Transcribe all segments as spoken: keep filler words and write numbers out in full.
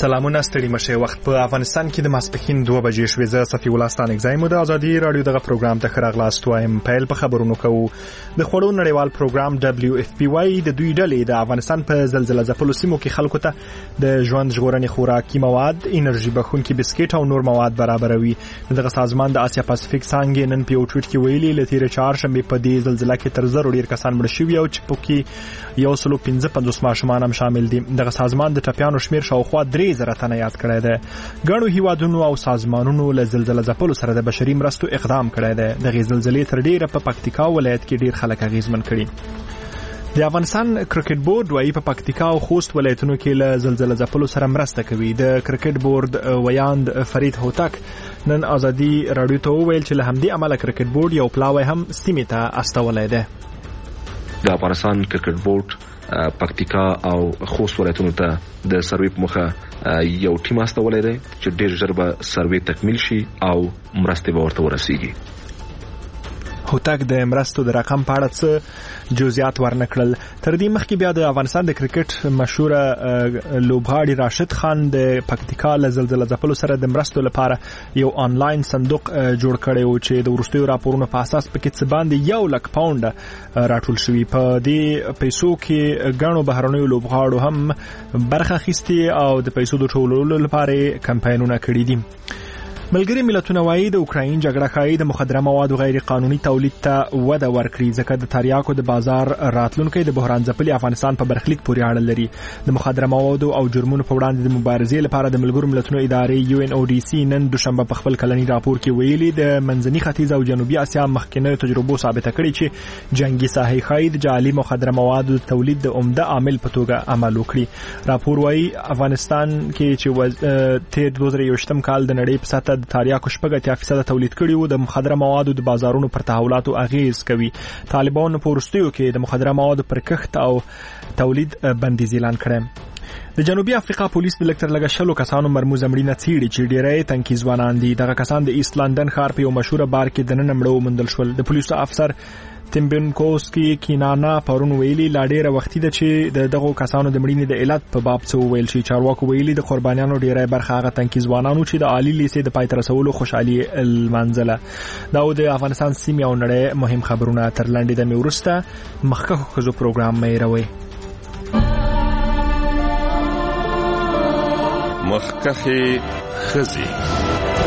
سلامونه ستړي مشه. وخت په افغانستان کې د ماسپښین دوه بجې شوې. زه صفي الله ستانک زایم د ازادي رادیو دغه پروګرام ته خراغلاست وایم. پیل په خبرونو کوو. د خوړو نړیوال پروګرام دبليو اف پی واي د دوی ډلې د افغانستان په زلزلہ ځپلو سیمو کې خلکو ته د ژوند ژغورنې خوراکي مواد، انرژي بخونکي بسکټ او نور مواد برابروي. دغه سازمان د آسیا پاسفیک څانګې نن په یو ټویټ کې ویلي ل تیر چهارشنبه په دې زلزلہ کې تر زر ډیر کسان مړ شوي او چې پکې یو سل پنځه پنځوس ماشومان هم شامل دي. دغه سازمان د ټپیانو شمیر شاوخوا درې زره تنه یاد کړی دی. ګڼو هیوادونو او سازمانونو له زلزلہ ځپلو سره د بشري مرستو اقدام کړی دی. د زلزلې تر ډیره په پکتیکا ولایت کې ډیر خلک اغیزمن کړي. د افغانستان کرکټ بورډ وايي په پکتیکا او خوست ولایتونو کې له زلزلہ ځپلو سره مرسته کوي. د کرکټ بورډ ویاند فرید هوتک نن ازادي رادیو ته وویل چې له همدې عمله کرکټ بورډ یو پلاوی هم سیمې ته استولی دی. د افغانستان کرکټ بورډ پکتیکا او خوست ولایتونو ته د سروې په مخه یو ټیم استولی دی چې ډیر ژر به سروې تکمیل شي او مرستې به ورته ورسیږي. هوتک د مرستو د رقم په اړه څه جزئیات ورنکړل. تر دې مخکې بیا د افغانستان د کرکټ مشهور لوبغاړي راشد خان د پکتیکا له زلزلہ ځپلو سره د مرستو لپاره یو آنلاین صندوق جوړ کړی و چې د وروستیو راپورونو په اساس پکې څه باندې یو لک پاونډ راټول شوي. په دې پیسو کې ګڼو بهرنیو لوبغاړو هم برخه اخیستې او د پیسو د ټولولو لپاره کمپاینونه کړي دي. ملګری ملتونه وايي د اوکراین جګړه ښایي د مخدره موادو غیر قانوني تولید ته وده ورکړي، ځکه د تریاکو د بازار راتلونکي د بحران ځپلي افغانستان په برخلیک پورې اړه لري. د مخدره موادو او جرمونو په وړاندې د مبارزې لپاره د ملګرو ملتونو ادارې یو ان او ډي سي نن دوشنبه په خپل کلني راپور کې ویلي د منځني ختیځ او جنوبي اسیا مخکینیو تجربو ثابته کړې چې جنگي ساحې ښایي د جعلي مخدره موادو د تولید د عمده عامل په توګه عمل وکړي. راپور وايي افغانستان کې چې تیر دوه زره یوویشتم کال د نړۍ په سطح د تریاکو شپږ اتیا فیصد تولید کړي وو. د مخدره موادو د بازارونو پر تحولاتو اغیز کوي. طالبانو په وروستیو کې د مخدره موادو پر کښت او تولید بندیز اعلان کړی. د جنوبي افریقا پولیس د لکتر لګه شلو کسانو مرموز مړینه څیړي چې ډیری تنکي ځوانان دي. دغه کسان د ایست لندن ښار په یو مشهور بار کې د نن مړو موندل شول. د پولیسو افسر تیمبنکوسکی کینانا پرون ویلي لا ډیره وختي ده چې د دغو کسانو د مړینې د علت په باب څه وویل شي. چارواکو ویلي د قربانیانو ډیری برخه هغه تنکي ځوانانو چې د عالی لیسې د پای ته رسولو خوشحالي المنزله. دا د افغانستان سیمې او نړۍ مهم خبرونه تر لنډې دمې وروسته مخکښو ښځو پروګرام مې روي. مخکښې ښځې.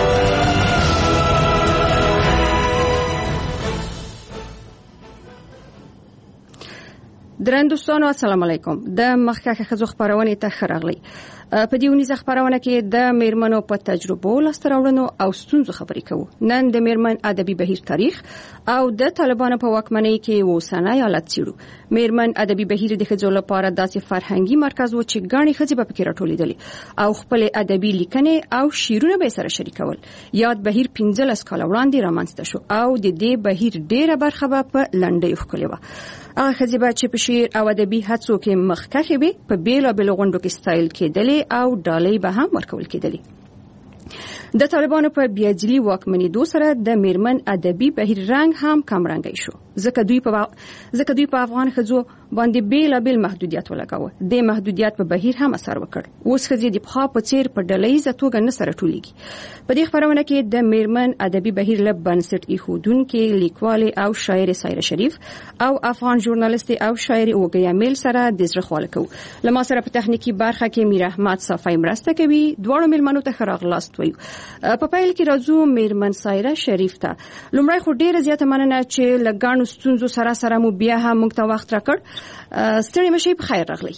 درنوستانو السلام علیکم. د مخکښه ښځو خبرونه ته خراغلی. په دې ونیزه خبرونه کې د میرمنو په تجربو لاستراوړنو او ستونزو خبرې کوو. نن د میرمن ادبي بهیر تاریخ او د طالبانو په واکمنۍ کې اوسنۍ حالت څیړو. میرمن ادبي بهیر د ښځو لپاره داسې فرهنګي مرکز و چې ګڼې ښځې به پکې راټولېدلې او خپل ادبي لیکنې او شعرونه به سره شریکول. یاد بهیر پنځلس کاله وړاندې رامنځته شو او د دې بهیر ډیره برخه به په لنډۍ ښکلې وه. هغه ښځې به چې په شعر او ادبي هڅو کې مخکښې وي په بیلابیلو غونډو کې ستایل کېدلې او ډالۍ به هم ورکول کېدلې. د طالبانو په بیاجلي واکمنېدو سره د میرمن ادبي بهیر رنګ هم کم رنګی شو، ځکه دوی په ځکه دوی په افغان ښځو باندې بیلابیل محدودیت ولګاوه. د محدودیت په بهیر هم اثر وکړ. اوس ښځې د پخوا په څیر په ډلهییزه توګه نه سره ټولېږي. په دې خبرونه کې د میرمن ادبي بهیر له بنسټ ایښودونکې لیکوالې او شاعر سایره شریف او افغان ژورنالیست او شاعر اوږه امیل سره د زړه خواله کوو. له ما سره په تخنیکي برخه کې میر احمد صافی مرسته کوي. دواړو میرمنو ته ښه راغلاست وایو. په پیل کې راځو میرمن سایره شریف ته. لومړی خو ډیره زیاته مننه چې له ګڼو ستونزو سره سره مو بیا هم موږ ته وخت راکړ. ستړي مشئ، په خیر راغلی.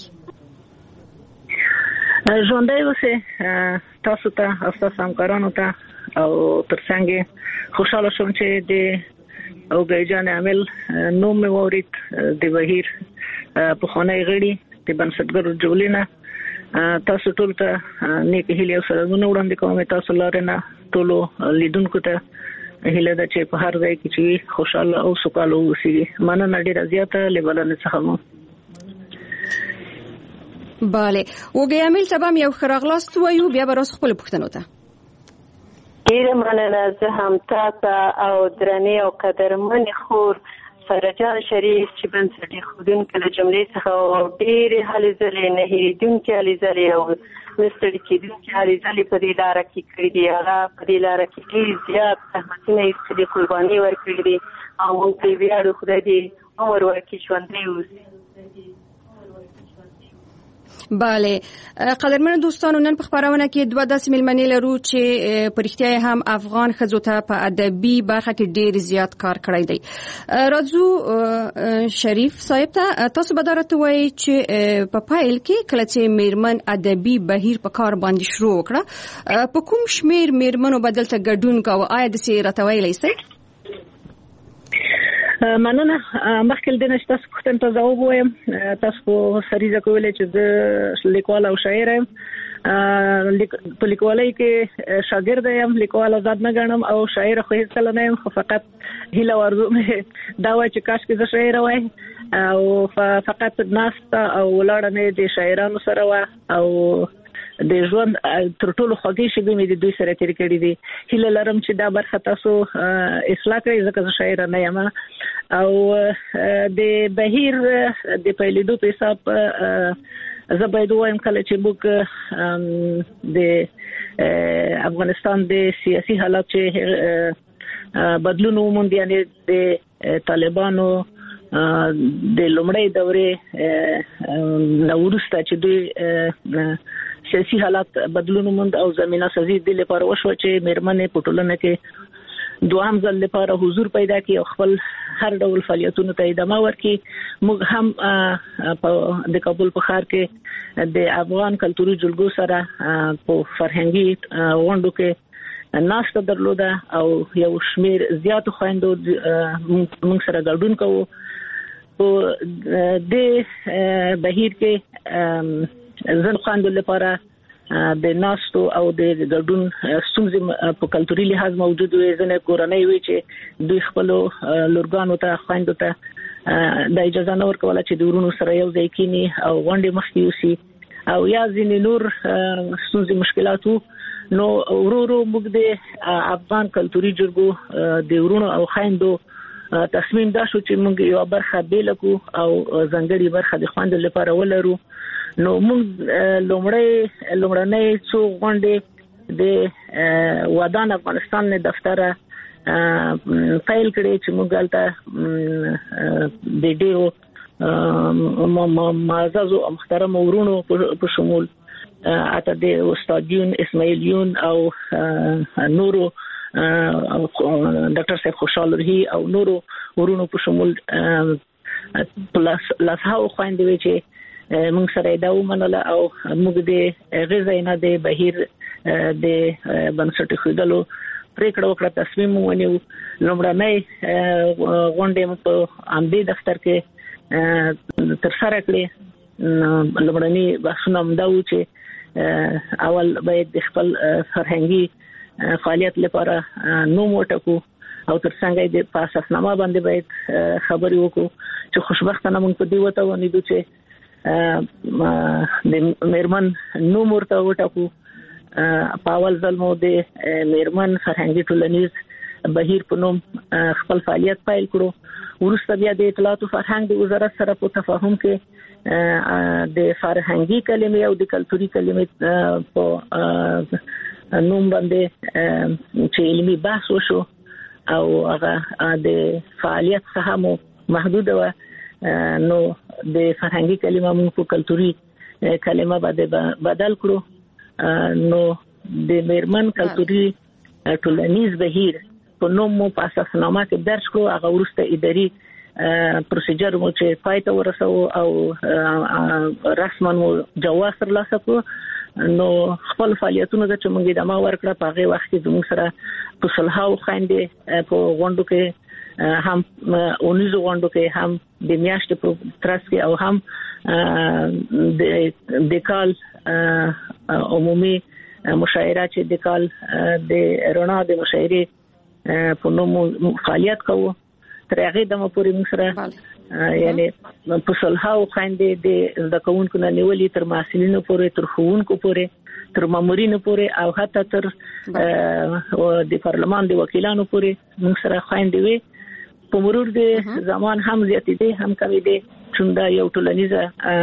ژوندی اوسئ تاسو ته او ستاسو همکارانو ته او ترڅنګ خوشحاله شوم چې د اوږې جان عامل نوم مې واورېد. د بهیر پخوانی غړي د بنسټګرو جوړینه تاسو ټول ته نیک هیلې او سلامونه وړاندې کوم. تاسو لاره نه ټولو لیدونکو ته هیله ده چې په هر ځای کې چې خوشاله او سوکاله اوسئ. مننه ډیره زیاته لبلنه څخه مو. bale اوږې امیل ته به یو ښه راغلاست وایو، بیا به راز خپل پوښتنو ته. ډیره مننه. زه هم تاسو او درنې او قدرمنې خور فرجان شریف چې بنسټ ایښودونکې له جملې څخه ډېرې هلې ځلې نه هېرېدونکې هلې ځلې او نستړي کېدونکي هلې ځلې په دې لاره کې کړي دي. هغه په دې لاره کې ډېر زیات زحمتونه ایستلي، قربانۍ ورکړي دي او موږ پرې ویاړو. خدای دې عمر ورکړي، ژوندی اوسي. بله قدرمنو دوستانو، نن په خبرونه کې دوه داسې ملمنې لرو چې په رښتیا هم افغان ښځو ته په ادبي برخه کې ډېر زیات کار کړی دی. راځو شریف صاحب ته، تاسو به دا راته وایئ چې په پیل کې کله چې میرمن ادبي بهیر په کار باندې شروع وکړه، په کوم شمېر میرمنو به دلته ګډون کاوه؟ آیا داسې راته ویلی شئ؟ مننه. مخکې د نشته پوښتنې ته ځواب وایم. تاسو په سریزه کولای چې د لیکوال او شاعر یم. په لیکوالۍ کې شاګرد یم، لیکوال آزاد نه ګڼم او شاعر خو هیڅ کله نه یم، خو فقط هیله ورزو مې دا وای چې کاش کې زه شاعر وای او فقط ناسته او ولاړه مې د شاعرانو سره و او د ژوند تر ټولو خوږې شېبې مې د دوی سره تیر کړې دي. هیله لرم چې دا برخه تاسو اصلاح کړئ، ځکه زه شاعر نه یم. او د بهیر د پیلېدو په حساب زه باید وایم کله چې موږ د افغانستان د سیاسي حالات چې بدلون وموند، یعنی د طالبانو د لومړۍ دورې نو وروسته چې دوی سیاسي حالات بدلون وموند او زمينه سازي د لپاره وشو چې میرمنې په ټولنه کې دوام ځل لپاره حضور پیدا کړي او خپل هر ډول فعالیتونو ته ادامه ورکړي. موږ هم د کابل په ښار کې د افغان کلتوري جلګو سره په فرهنګي غونډو کې ناشته درلوده او یو شمیر زیات خويندو موږ سره ګډون کوو. په د بهیر کې زن خويندو لپاره د ناستو او د ګډون ستونزې په کلتوري لحاظ موجود وي. ځنه کورنۍ وي چې دوی خپل لورګانو ته خويندو ته د اجازه نه ورکوله چې د ورونو سره یو ځای کینی او غونډې مخکې وسی او یا ځینې نور ستونزې مشکلاتو. نو ورورو موږ د افغان کلتوري جرګو د ورونو او خويندو تصمیم دا شو چې موږ یو برخه بیلکو او ځنګړي برخه د خويندو لپاره ولرو. نو موږ لومړی لومړنۍ څو غونډې د ودان افغانستان نه دفتر فایل کړي چې موږ غلطه د ډیرو معزز او محترم ورونو په شمول اته د استادیون اسماعیلیون او نورو ډاکټر صاحب خوشحال رهي او نورو ورونو په شمول پلاس لاسه خويندې وي چې موږ سره دا ومنله او موږ د غزاینه د بهیر د بنسټ خېدلو پریکړه وکړه، تصمیم ونیو. لومړنۍ غونډه په امدی دفتر کې تر سره کړې. لومړنۍ بحثونه هم دا و چې اول باید د خپل فرهنګي فعالیت لپاره نوم وټکو او ترڅنګ د پاساسنامه باندې باید خبرې وکړو چې خوشبختانه موږ په دې وته ونیدو چې د میرمن نوم ورته وټکو. په اول ځل مو د میرمن فرهنګي ټولنیز بهیر په نوم خپل فعالیت پیل کړو. وروسته بیا د اطلاعات او فرهنګ د وزارت سره په تفاهم کې د فرهنګي کلمې او د کلتوري کلمې په نوم باندې چې علمي بحث وشو او هغه د فعالیت څخه مو محدود و. نو د فرهنګي کلمه مو په کلتوري کلمه باندې بدل کړو. نو د میرمن کلتوري ټولنیز بهیر په نوم مو په اساسنامه کې درج کړو. هغه وروسته اداري پروسیجر مو چې پای ته ورسو او رسما مو جواز ترلاسه کړو. نو خپل فعالیتونه چې موږ د ما ورکړه په هغه وخت کې زموږ سره په صلحاو خويندې په غونډو کې هم اونیزو غونډو کې هم د میاشتې په ترڅ کې او هم د کال عمومي مشاعره چې د کال د رڼا د مشاعره په نوم فعالیت کوو. تر هغه دمه پورې موږ سره یعنی په صلحاو خويندې د ځکهونکو نه نیولې تر محصلینو پورې، تر ښوونکو پورې، تر مامورینو پورې او حتی تر د پارلمان د وکیلانو پورې موږ سره خويندې وي. په مرور د زمان هم زیاتې دي هم کمی دي چون دا یو ټولنیزه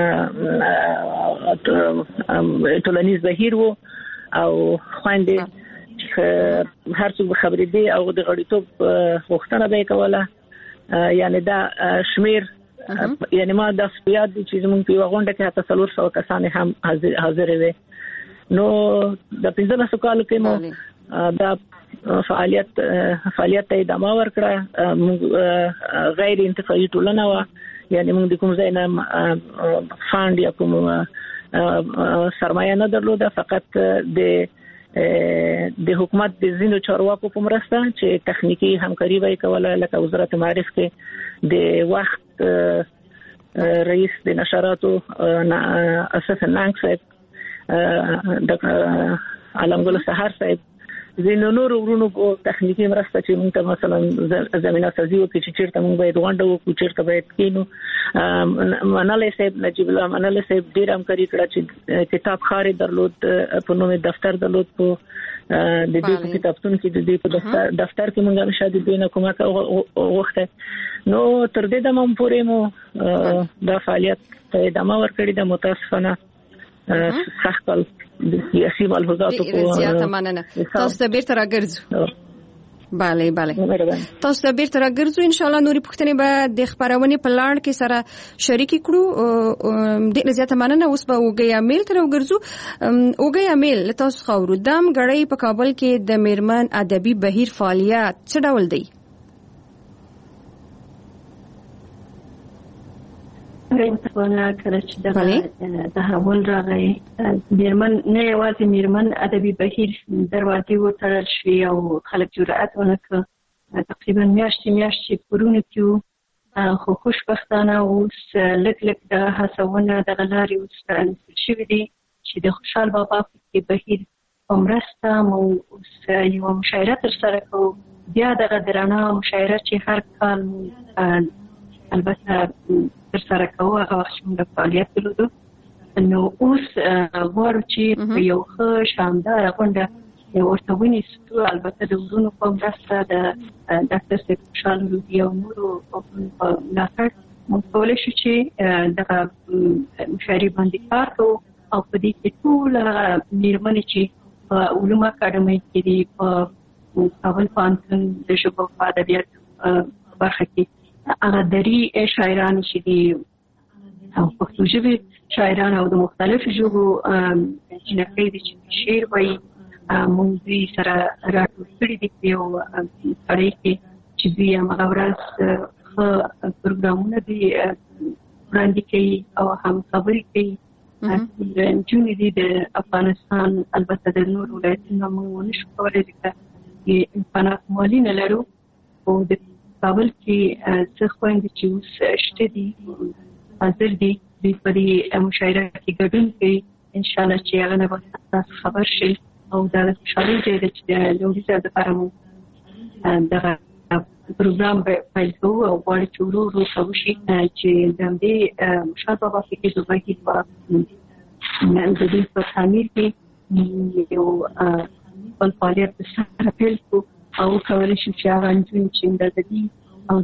ټولنیز بهیر وو او خويندې هر څوک خبرې دي او د غړیتوب غوښتنه به کوله یعنی دا شمیر یعنی ما د سپیاد چې زموږ په غونډه کې حتی څلور سوه کسان هم حاضر وي نو د پنځه کالو کې مو دا فعالیت فعالیت ته ادامه ورکړه غیر انتفاعي ټولنه و یعنی موږ د کوم ځای نه فاند یا کوم سرمایه نه درلوده فقط د د حکومت د زینو چارواکو په مرسته چې تخنیکی همکاري وای کوله لکه وزارت معارف کې د وخت رئیس د نشراتو اساس نانګ صاحب د علمګل سحر صاحب زینو نور ورونو په تخنیکی مرسته چې موږ ته مثلا زمينه سازي او چې چیرته موږ باید غونډه وکړو چیرته باید کینو مناله صاحب نجیب الله مناله صاحب ډیر همکاري کړه چې کتاب خاري درلود په نوې دفتر درلود په د دې په کتابتون کې د دې په دفتر دفتر کې موږ همیشه د دې نه کومه وخت نو تر دې د مم پورې مو د فعالیت ته ادامه ورکړې د متاسفانه سخت د سیاسي ملحوظاتو په زیاته مننه تاسو ته بیرته راګرځو bale bale تاسو ته بیرته راګرځو ان شاء الله نوري پښتنې به د خبرونه په لاړ کې سره شریک کړو د زیاته مننه اوس به وګیا میل تر وګرځو وګیا میل تاسو خورو دم غړې په کابل کې د میرمن ادبي بهیر فعالیت څه ډول دی ورته کله چې د تحول راغی میرمن نه یوازې میرمن ادبي بهیر دروازې وتړل شوې او خلک جرأت ونکړ تقریبا میاشتې میاشتې پرونه کې خو خوشبختانه اوس لږ لږ د هڅونه د غلاري اوس پرانستل شوې دي چې د خوشحال بابا په بهیر په مرسته مو اوس یو مشاعره ترسره کوو بیا دغه درانه مشاعره چې هر کال البته ترسره کوو هغه وخت موږ فعالیت درلودو نو اوس غواړو چې په یو ښه شانداره غونډه ورته ونیسو البته د ورونو په مرسته د ډاکټر صاحب خوشحال رودي او نورو په ملاتړ موږ کولی شو چې دغه مشاعرې باندې کار کوو او په دې کې ټوله میرمنې چې په علومو اکاډمۍ کې دي په کابل پوهنتون د ژبو په ادبیاتو برخه کې هغه دري شاعران چې دي او پښتو ژبې شاعران او د مختلفو ژبو جنکۍ دي چې شعر وایي موږ دوی سره راټول کړي دي په یو سړی کې چې دوی هماغه ورځ ښه پروګرامونه دي وړاندې کوي او هم خبرې کوي نجونې دي د افغانستان البته د نورو ولایتونو موږ ونشو کولی ځکه امکانات مالي نه لرو خو د کابل کې څه خویندې چې اوس شته دي حاضر دي دوی په دې مشاعره کې ګډون کوي انشاءالله چې هغه نه به تاسو خبر شئ او دا د خوشحالۍ ځای دی چې د لومړي ځل دپاره مو دغه پروګرام پیل کوو او غواړو چې ورو ورو ښه وشي چې د همدې شاه بابا فکري بهیر به د دوی په تعمیر کې یو خپل فعالیت سره پیل کړو او کولی شو چې هغه نجونې چې اندازه دي او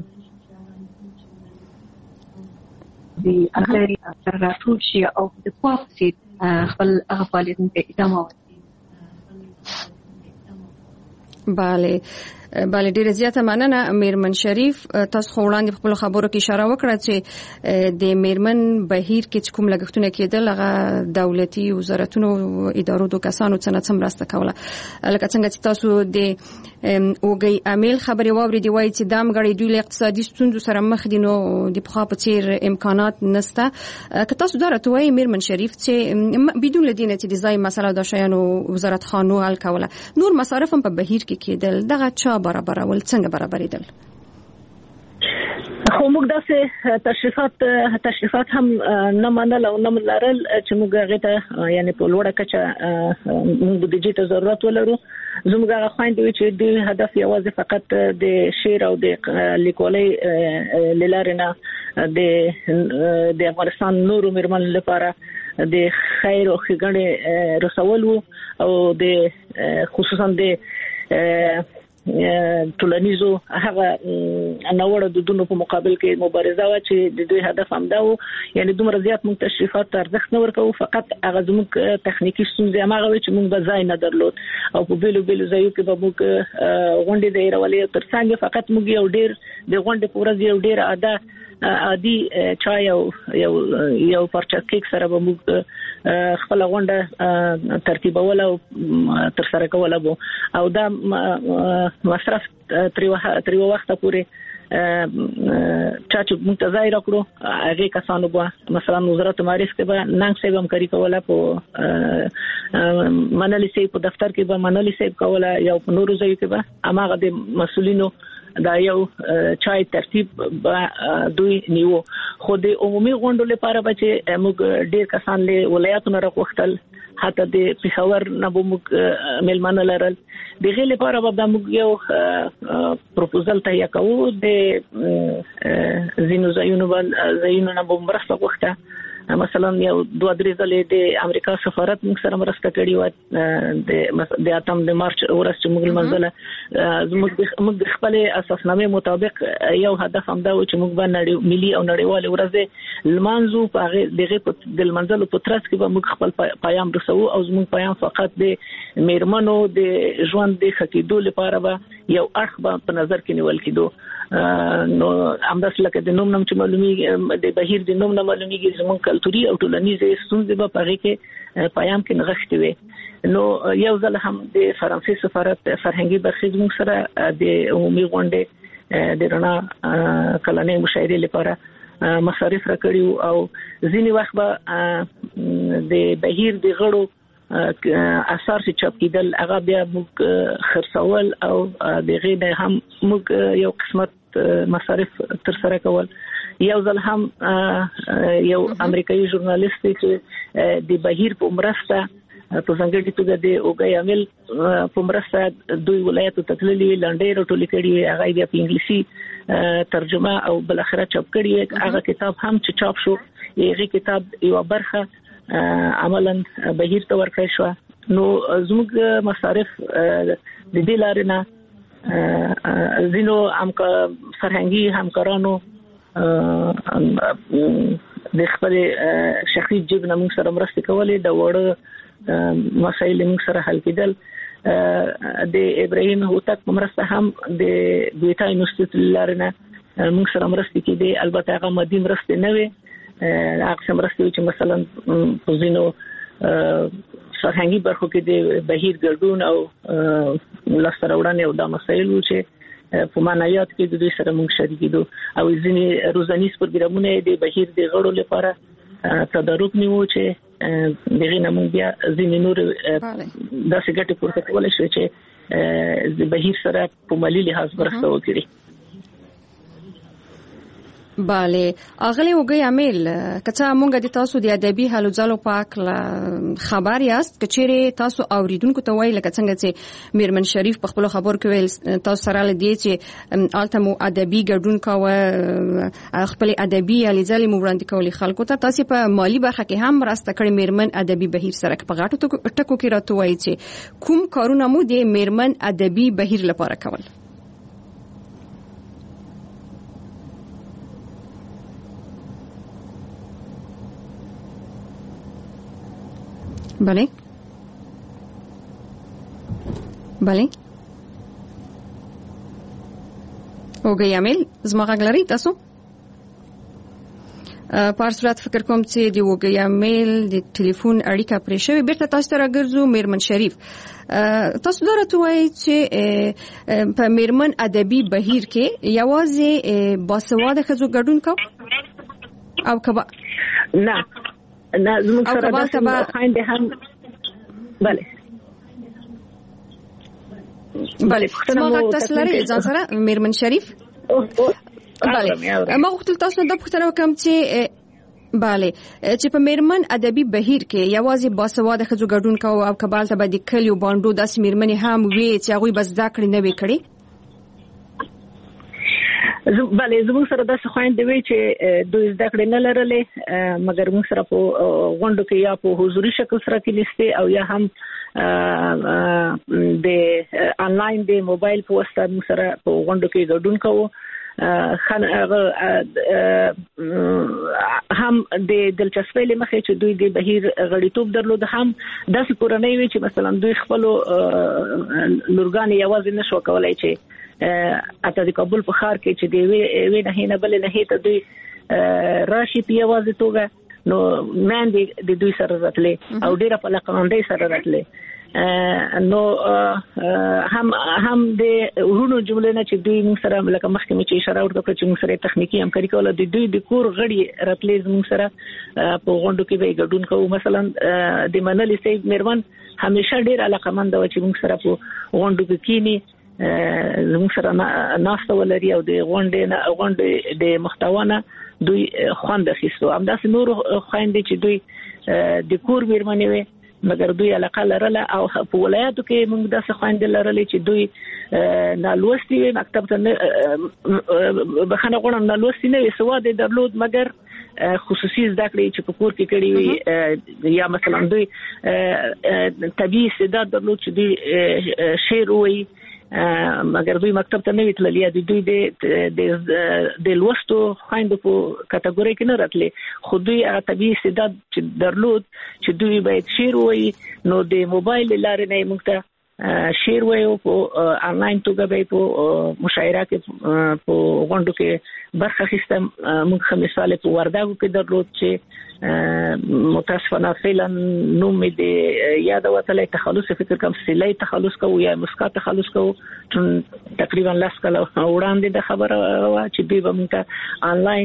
د اخري سره راټول شي او د پوه په څېر خپل هغه فعالیتونو ته ادامه ورکړي. bale bale ډیره زیاته مننه میرمن شریف تاسو وړاندې په خپل خبرو کې اشاره وکړه چې د میرمن بهیر کې کوم لګښتونه کېدل هغه دولتي وزارتونو ادارو د کسانو څخه څنګه راسته کوله لکه څنګه چې تاسو د اوګي امیل خبري واوري دی وایي چې دام غړي دوی اقتصادي ستونزو سره مخ دي نو د پخوا په څیر امکانات نشته که تاسو دا راته وایي میرمن شریف چې بدون لدینه چې د ځای مسله د شیانو وزارت خانو حل کوله نور مصارف هم په بهیر کې کېدل دغه چا برابرول څنګه برابرېدل خو موږ داسې تشریفات تشریفات هم نه منل او نه لرل چې موږ هغه ته یعنی په لوړه کچه موږ د دې ته ضرورت ولرو زموږ هغه خويندې چې د هدف یوازې فقط د شعر او د لیکوالۍ لارې نه د د افغانستان نورو میرمن لپاره د خیر او ښېګڼې رسول او د خصوصا د ټولنیزو هغه نوړو د دونو په مقابل کې مبارزه وا چې د دوی هدف هم دا و یعنی دومره زیات موږ تشریفات ته ارزښت نه ورکوو فقط هغه زموږ تخنیکی ستونزې هغه چې موږ به ځای نه درلود او په بیلو بیلو ځایو کې به موږ غونډې د ایرولې ترڅنګ فقط موږ یو ډیر د غونډې پورز یو ډیر اده عادي چای او یو یو پرچا کیک سره به موږ خپل غونډه ترتیبول او تر سره کول او دا مصرف تر تر وخت پورې چا چې منتظر راکړو هغه کسانو به مثلا وزارت معارف کې به ننګ سیب هم کوي کوله په منلي سیب په دفتر کې به منلي سیب کوله یو په نورو ځای کې به اماغه د مسولینو دا یو چای ترتیب دوی نیو خو د عمومي غونډو لپاره به چې موږ ډیر کسان له ولایتونو راغوښتل حتی د پیښور نه به موږ ملمانه لرل د غیر لپاره به موږ یو پروپوزل تهیه کوو د زینو زایونو زایونو نه به مرسته وغوښته مثلا یو دوه درې ځلې د امریکا سفارت موږ سره مرسته کړې و د د اتم د مارچ ورځ چې موږ منځله موږ د خپل اساسنامه مطابق یو هدف هم دا و چې موږ باندې ملي او نړیوال ورځ لمانځو په دغه د منځلو په ترڅ کې به موږ خپل پیغام رسو او زموږ پیغام فقط د میرمنو د ژوند د خکېدو لپاره به یو اړخ په نظر کې نیول کېدو نو همداس لکه د نوم نوم چې معلومي د بهیر د نوم نه معلومیږي زموږ کلتوري او ټولنیزه ستونزې په پاره کې پیغام کې نغښتې وي نو یو ځل هم د فرانسې سفارت فرهنګي برخې زموږ سره د عمومي غونډې د رڼا کلنې مشاعرې لپاره مصارف راکړیو او ځینې وخت به د بهیر د غړو اثر چې چاپ کېدل هغه بیا موږ خرڅول او دغه نه هم موږ یو قسمت مصارف تر سره کول یو ځل هم یو امریکایي ژورنالیست چې د بهیر په مرسته په څنګه توګه د اوګي عامل په مرسته دوی ولایتو تکلیلي لنډې راټولې کړي هغه د انګلیسي ترجمه او بل اخره چاپ کړي هغه کتاب هم چې چاپ شو هغه کتاب یو برخه عملاً بهیر ته ورکړی شو نو زموږ مصارف د دې لارې نه زینو هم فرهنګي همکارانو د خپل شخصي جیب نه موږ سره مرسته کولې د وړو مسایل موږ سره حل کېدل د ابراهیم هوتک مرسته هم د دویتا انسټیټیوټ لارې نه موږ سره مرسته کېدې البته هغه مادي مرسته نه وي هغه مرسته چې مثلا په زینو فرهنګي برخو کې د بهیر ګډون او لاسته راوړنې او د مسایلو چې په معنویات کې د دوی سره موږ شریک دي او ځینې روزانیز پروګرامونه د بهیر د غړو لپاره تدارک نیو چې دغه نمون بیا ځینې نور داسې ګټې پورته کولای شي چې د بهیر سره په مالي لحاظ مرسته وکړي bale اغلی وګي عامل کچا مونږ د تاسو د ادبي حالو ځلو پاک خبر یاست کچېره تاسو اوریدونکو ته وایي لکه څنګه چې میرمن شریف په خپل خبر کې ویل تاسو سره لدی چې التمو ادبي ګډون کاوه خپل ادبي علي ځلې مبرند کولې خلکو ته تاسو په مالی برخه کې هم راسته کړی میرمن ادبي بهیر سره په غاټو ټکو کې راته وایي چې کوم کارونه مو د میرمن ادبي بهیر لپاره کول بله بله اوګي عامل زما غږ لري تاسو په صورت فکر کوم چې دی اوګي عامل د ټلیفون اړیکه پرې شوی بیرته تاسو ته راګرځو میرمن شریف تاسو درته وایي چې په میرمن ادبي بهیر کې یوازې باسواده ښځو ګډون کو او کبا نه نه زموږ سره د خاينده هم bale bale ما غږ تاسو لري ځان سره میرمن شریف bale ما غوښتل تاسو د پوښتنه وکم چې bale چې په میرمن ادبي بهیر کې یوازې باسواده ښځو ګډون کوي او کبال ته به د کلیو باندې داس میرمنې هم وي چې هغه بس دا کړی نه وي کړی بله زموږ سره د خويندې وی چې دوی زده کړې نه لرلې مګر موږ سره په غونډو کې یا په حضوري شکل سره کې لسته او یا هم د انلاین د موبایل په واسطه موږ سره په غونډو کې ګډون کوو. خن هم د دلچسپۍ لمخې چې دوی د بهیر غړیتوب درلود هم داسې کورنۍ وی چې مثلا دوی خپل لورګان یوازې نشو کولای چې اته د کابل په ښار کې چې دی وی نه نه بل نه ته دوی راشي په یوازې توګه نو من د دوی سره راتلې او ډیره په لقاندې سره راتلې نو هم هم د ورونو جمله نه چې دوی موږ سره لکه مخکې چې اشاره ورکړه چې موږ سره تخنیکی همکاري کوله د دوی د کور غړي راتلې موږ سره په غونډو کې به ګډون کوو. مثلا د منلي سي مېرمن همیشه ډیر علاقمند و چې موږ سره په غونډو کې کینی موږ سره ناسته ولري او د غونډې نه غونډې د محتوا نه دوی خوند اخیستو. همداسې نور خويندې چې دوی د کور مېرمنې وي مګر دوی علاقه لرله او په ولایتو کې موږ داسې خويندې لرلې چې دوی نالوستي وي مکتب ته بخنه غوړم نالوستي نه وي سواد درلود مګر خصوصي زده کړې چې په کور کې کړې وي یا مثلا دوی طبيعي استعداد درلود چې دوی شعر وایي مګر دوی مکتب ته نه ویتل یا دوی د د لوستو خويندو په کټګوري کې نه راتلې خو دوی هغه طبيعي استعداد چې درلود چې دوی باید شعر وایي نو د موبایل لارې نه موږ ته شعر وایو په انلاین توګه به په مشاعره کې په غونډو کې برخه اخیستم. موږ مثال په ورداګو کې درلود چې متاسفانه فعلا نوم دې یاد وتلې تخلص فکر کوم سلی تخلص کوو یا مسکا تخلص کوو تقریبا لاس کله وړاندې د خبره وا چې دوی به موږ انلاین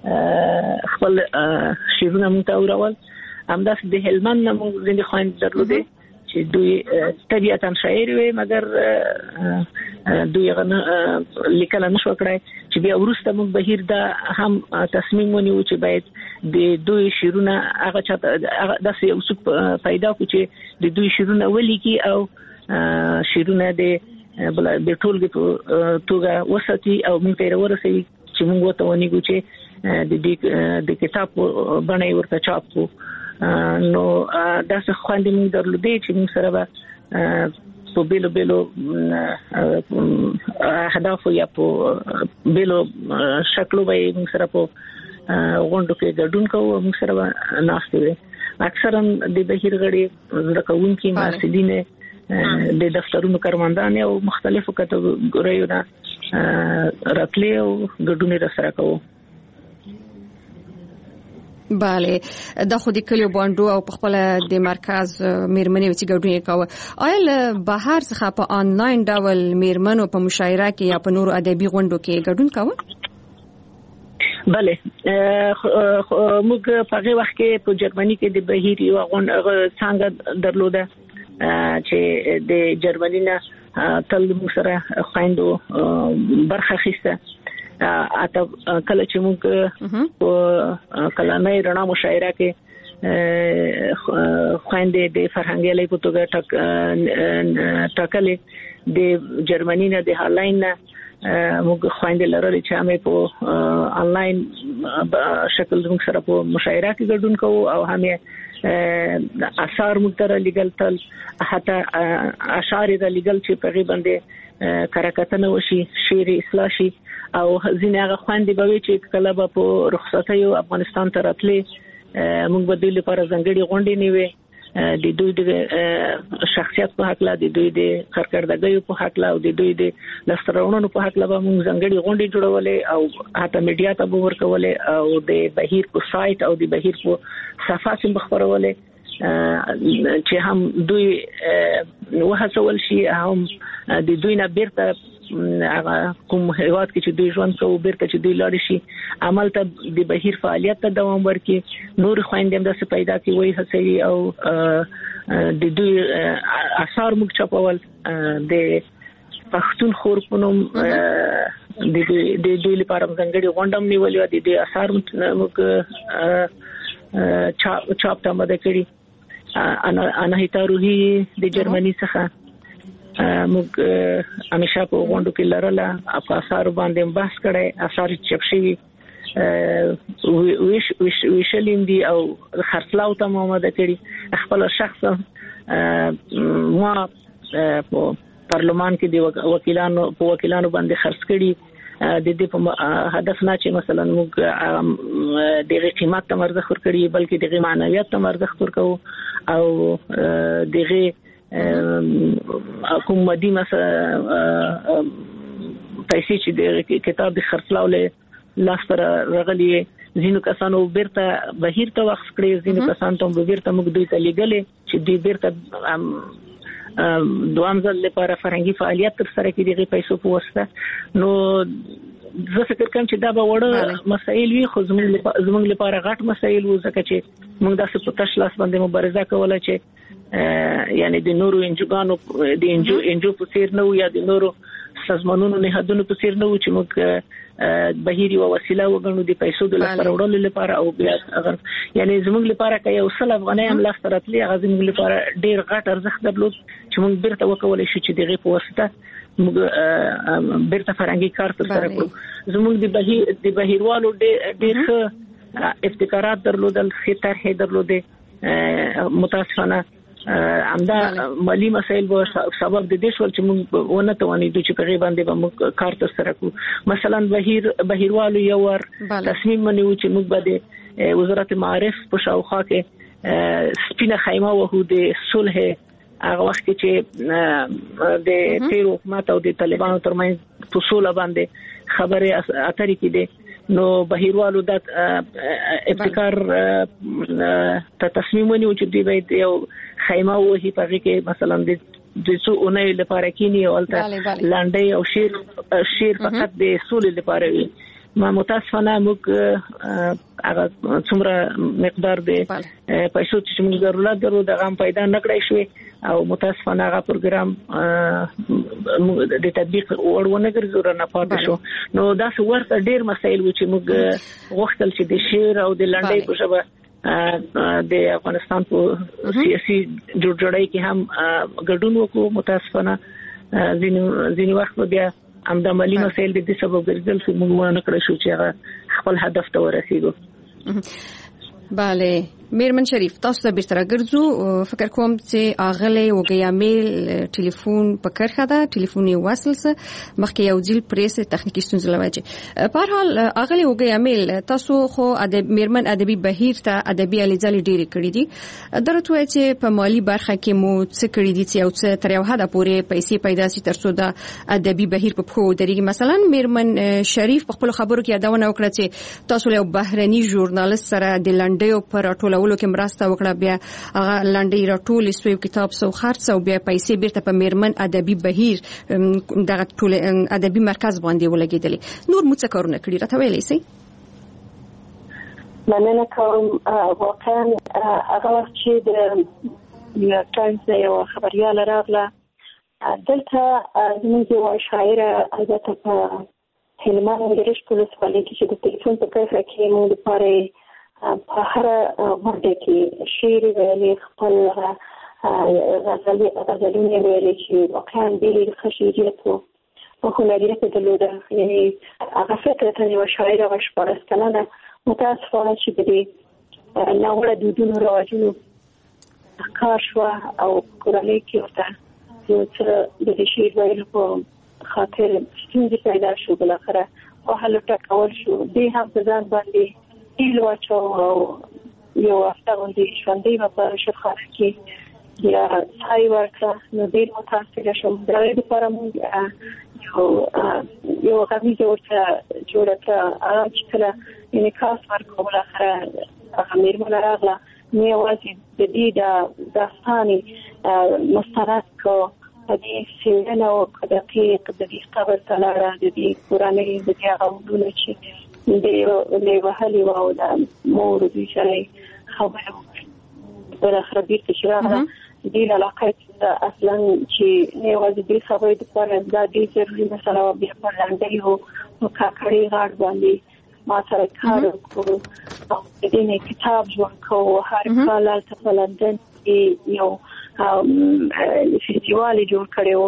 خپل شیرونه موږ اورول. همداس د هلمند موږ زنده خويند درلوده چې دوی طبيعتاً شاعر وي مګر دوی غن لیکل نشو کړای چې بیا ورسته موږ بهیر دا هم تصمیم ونیو چې باید د دوی شیرونه هغه چاته داسې یو څه پیدا کو چې د دوی شیرونه ولیکي او شیرونه د بل د ټولګي په توګه وساتي او موږ ته ورسوي چې موږ وته ونیګو چې د دې د کتاب باندې ورته چاپ کو. نو داسې خوندې موږ درلودې چې موږ سره به په بیلو بیلو اهداف یا په بیلو شکلو به موږ سره په غونډو کې ګډون کوو. موږ سره ناستې وي اکثرا د بهیر غړي رکوونکي مسؤلین د دفترونو کارمندان او مختلفو کټګوریو نه راتلې او ګډون یې سره کوو. bale د خو د کلیو باندې او په خپل د مرکز میرمنې چې ګډون کوي آیا له بهر څخه په انلاین ډول میرمنو په مشاعره کې یا په نورو ادبي غونډو کې ګډون کوي؟ bale موږ په هغه وخت کې په جرمني کې د بهیر یو غونډه څنګه درلوده چې د جرمني نه تل موږ سره خويندو برخه اخیسته. اته کله چې موږ په کلانه رڼا مشاعره کې خويندې د فرهنګي لې په توګه ټاکلې د جرمني نه د هالند نه موږ خويندې لرلې چې همې په انلاین شکل موږ سره په مشاعره کې ګډون کوو او همې اثار موږ تر لګل تل حتی اشعار د لګل چې په غي باندې کارکتنه وشي شعر اصلاح شي او ځینې هغه خويندې به وي چې کله به په رخصتۍ افغانستان ته راتلې موږ به دوی لپاره ځانګړي غونډې نیوي د دوی د شخصیت په حق لا د دوی د کارکړدګۍ په حق لا او د دوی د لسترونو په حق لا به موږ ځانګړي غونډې جوړولې او حتی میډیا ته به ورکولې او د بهیر په سایت او د بهیر په صفحات هم خبرولې چې هم دوی وهڅول شي هم د دوی نه بیرته هغه کوم هیواد کې چې دوی ژوند کوي بیرته چې دوی لاړ شي عمل ته د بهیر فعالیت ته دوام ورکړي. نور خويندې هم داسې پیدا کوي وایي هڅوي او د دوی اثار موږ چاپول د پښتون خور په نوم د دوی لپاره ځانګړي غونډه نیولې و د دې اثار موږ چاپ ته مدد کړی. انا هیتا روحي د جرمني څخه موږ همیشه په غونډو کې لرله په اثر باندې بحث کړي اثر چپ شي ویش ویش ویشلین دي او خرڅلاو ته مامده کړي خپل شخصا ما په پارلمان کې د وکیلانو په وکیلانو باندې خرڅ کړي د دې په هدف نه چې مثلا موږ دغه قیمت ته مرزخ ور کړی بلکې دغه معنویت ته مرزخ ور کوو او دغه کوم مدي مثلا پیسې چې د کتاب د خرڅلاو له لاس پر رغلي زینو کسانو بیرته بهیر ته وخت کړی زینو کسان ته بیرته موږ دوی ته لګلې چې دوی بیرته دوام ځل لپاره فرهنګي فعالیت تر سره کې دغه پیسو په واسطه نو زه فکر کوم چې دا به وړه مسایل وي خو زموږ لپاره غټ مسایل وو ځکه چې موږ داسې په تش لاس باندې مبارزه کوله چې یعنی د نورو انجوګانو د انجو انجو په څیر نه یا د نورو سازمانونو نهادونو په څیر نه و چې موږ بهيري او وسیله وګڼو د پیسو د لپاره وړلو لپاره او بیا اگر یعنی زموږ لپاره کې یو سل افغانۍ هم لاس ترتلې هغه زموږ لپاره ډیر غټ ارزښت درلود چې موږ بیرته وکولای شو چې دغه په واسطه موږ بیرته فرهنګي کار تر سره کړو زموږ د بهیر د بهیروالو ډیر ښه ابتکارات درلودل ښه طرحې درلودې متاسفانه همدا مالی مسایل به سبب د دې شول چې موږ ونه توانیدو چې په غي باندې به موږ کار تر سره کوو مثلا بهیر بهیروالو یو ور تصمیم منیو چې موږ به د وزارت معارف په شاوخوا کې سپینه خیمه وهو د صلح هغه وخت چې د تیر حکومت او د طالبانو ترمنځ په صلح باندې خبره اترې کې دي نو بهیروالو د ابتکار ته تصمیم ونیو چې دوی باید یو خیمه وهي په کې مثلا د د څو اونۍ لپاره کینی او الته لاندې او شیر شیر فقط د سولې لپاره وي ما متاسفانه موږ هغه څومره مقدار د پیسو چې موږ ضرورت درو د غام پیدا نکړای شو او متاسفانه هغه پروګرام د تطبیق وړونه ګرځور نه پاتې شو نو دا څو ورته ډیر مسایل و چې موږ غوښتل چې د شیر او د لاندې په شبه د افغانستان په سیاسي جوړجاړی کې هم ګډون وکړو متاسفانه ځینې ځینې وخت بیا هم د مالی مسایل د دې سبب ګرځول چې موږ نه کړی شو چې خپل هدف ته ورسېږو بله میرمن شریف تاسو ته بیرته راګرځو فکر کوم چې اغله وګیا میل ټلیفون په کرخه ده ټلیفون یې وصل سه مخکې یو ځل پریس تخنیکی ستونزې لوي په هر حال اغله وګیا میل تاسو خو ادب میرمن ادبي بهیر ته ادبي الیزالي ډیره کړې دي درته وایي چې په مالی برخه کې مو څه کړی دي چې او څه تر یو حد پورې پیسې پیدا شي ترڅو د ادبي بهیر په خو درېږي مثلا میرمن شریف په خپل خبرو کې یادونه وکړه چې تاسو له بهرني ژورنالیست سره د لنډیو پر ټولولو کې مرسته وکړه بیا هغه لنډی راټول سوی کتاب سو خرڅ او بیا پیسې بیرته په میرمن ادبي بهیر دغه ټول ادبي مرکز باندې ولګیدلې نور مو څه کارونه کړی راته ویلې سي مننه کوم واقعا هغه وخت چې د یو ټایمز یو خبريال راغله دلته زموږ یو شاعر البته په هلمند ګرش پولیس والي چې د ټلیفون په کیفه کې مو د پاره په هر ورته کې شعر ویلي خپل غزل غزلونه ویلي چې واقعا ډېر خشيجیت وو په هنریت درلوده یعنی هغه فکر ته یو شاعر او شپږ کلنه متاسفانه چې دې ناوړه دودونو رواجونو کار شو او کورنۍ کې ورته یو څه د شعر ویلو په خاطر ستونزې پیدا شو بل اخره او حل ټاکول شو دې هم ځان باندې ایل واچو او یو هفته باندې ژوندۍ په شفاخانه کې یا ځای ورکړه نو ډېر متاثره شوم دا د لپاره موږ یو یو غوښتنه ورته جوړه کړه چې کله یعنی کاس ورکول اخره هغه میرمن راغله نو یوازې د دې د داستاني مستند کو د دې سیرنه او د دقیق د دې قبر تلاره د دې قرآني د دې غوډونه چې د لیوهالي او د مور د شری خبرو بل اخر دې چې راغله دې علاقه اصلا چې نه وځي دې خبرې د پر د دې ضروري مثلا بیا په لاندې هو نو کاکړي غاړ باندې ما سره کار وکړو او دې نه کتاب جوړ کوو هر کال په لندن کې یو فستیوال جوړ کړو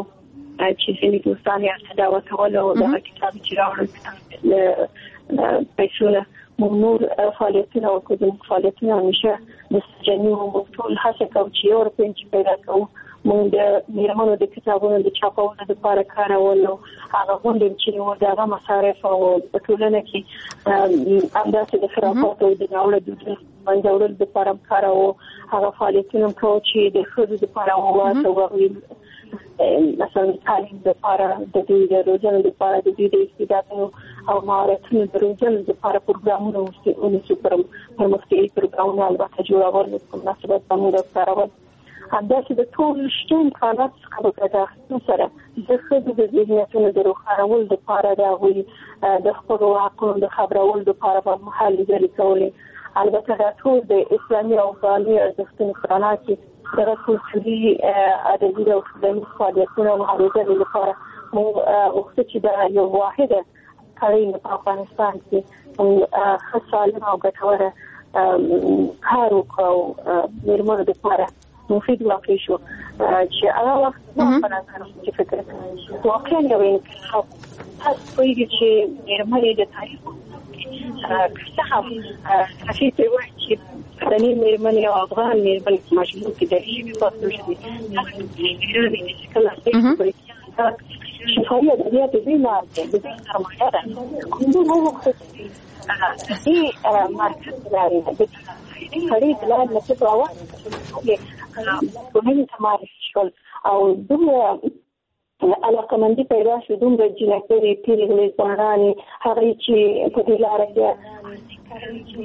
چې ځینې دوستان یې دا وکول او دا کتاب چې راوړل پیسونه نور فعالیتونه او کوم فعالیتونه همیشه د سجنو مفتول هڅه کوي چې یو رپنچ پیدا کوو موږ د میرمنو د کتابونو د چاپولو لپاره کارول او هغه غونډې چې و دغه مصارف او په ټولنه کې اندازه د خرافات او د ناوړه دودونو منځورل لپاره کارو هغه فعالیتونه کوي چې د خود لپاره واسه وغوي مثلا تعلیم لپاره د دې د روزنې لپاره د دې د استعدادونو او مهارتونو د روزنې لپاره پروګرامونه او سپر پرمختیايي پروګرامونه البته جوړول په مناسبت باندې کارول همداسې د ټول شتون حالات څخه د سره د خدای د ذهنیتونو د روښانولو لپاره د وی د خپل حقوقو د خبرولو لپاره په محل ځای کولې البته دا ټول د اسلامي او قانوني ارزښتونو خلاف دغه کلتوري ادبي او ټولنیز فعالیتونه او هڅې لپاره موږ وخت چې دا یو واحده کاري په افغانستان کې خاصه او ګټوره کار وکړو میرمنو لپاره مفید واقع شو چې هغه وخت په نظر کې فکر کوم واقعا یو انقلاب تاسو یې چې میرمنې د تاریخ څه هم تاسو ته وایي چې د میرمنې او افغان میرمنې مشهور کې د شي په توګه چې کله چې شفاهي ادبیات دې نه د دې سرمایه ده کومه وخت چې مارکیټ لري د خرید بلاد نصب راوړل په هغه تمارس شول او دوه علاقه مندي پیدا شو دومره جنکري پیرغلي ځوانان هغه چې په دې لار کې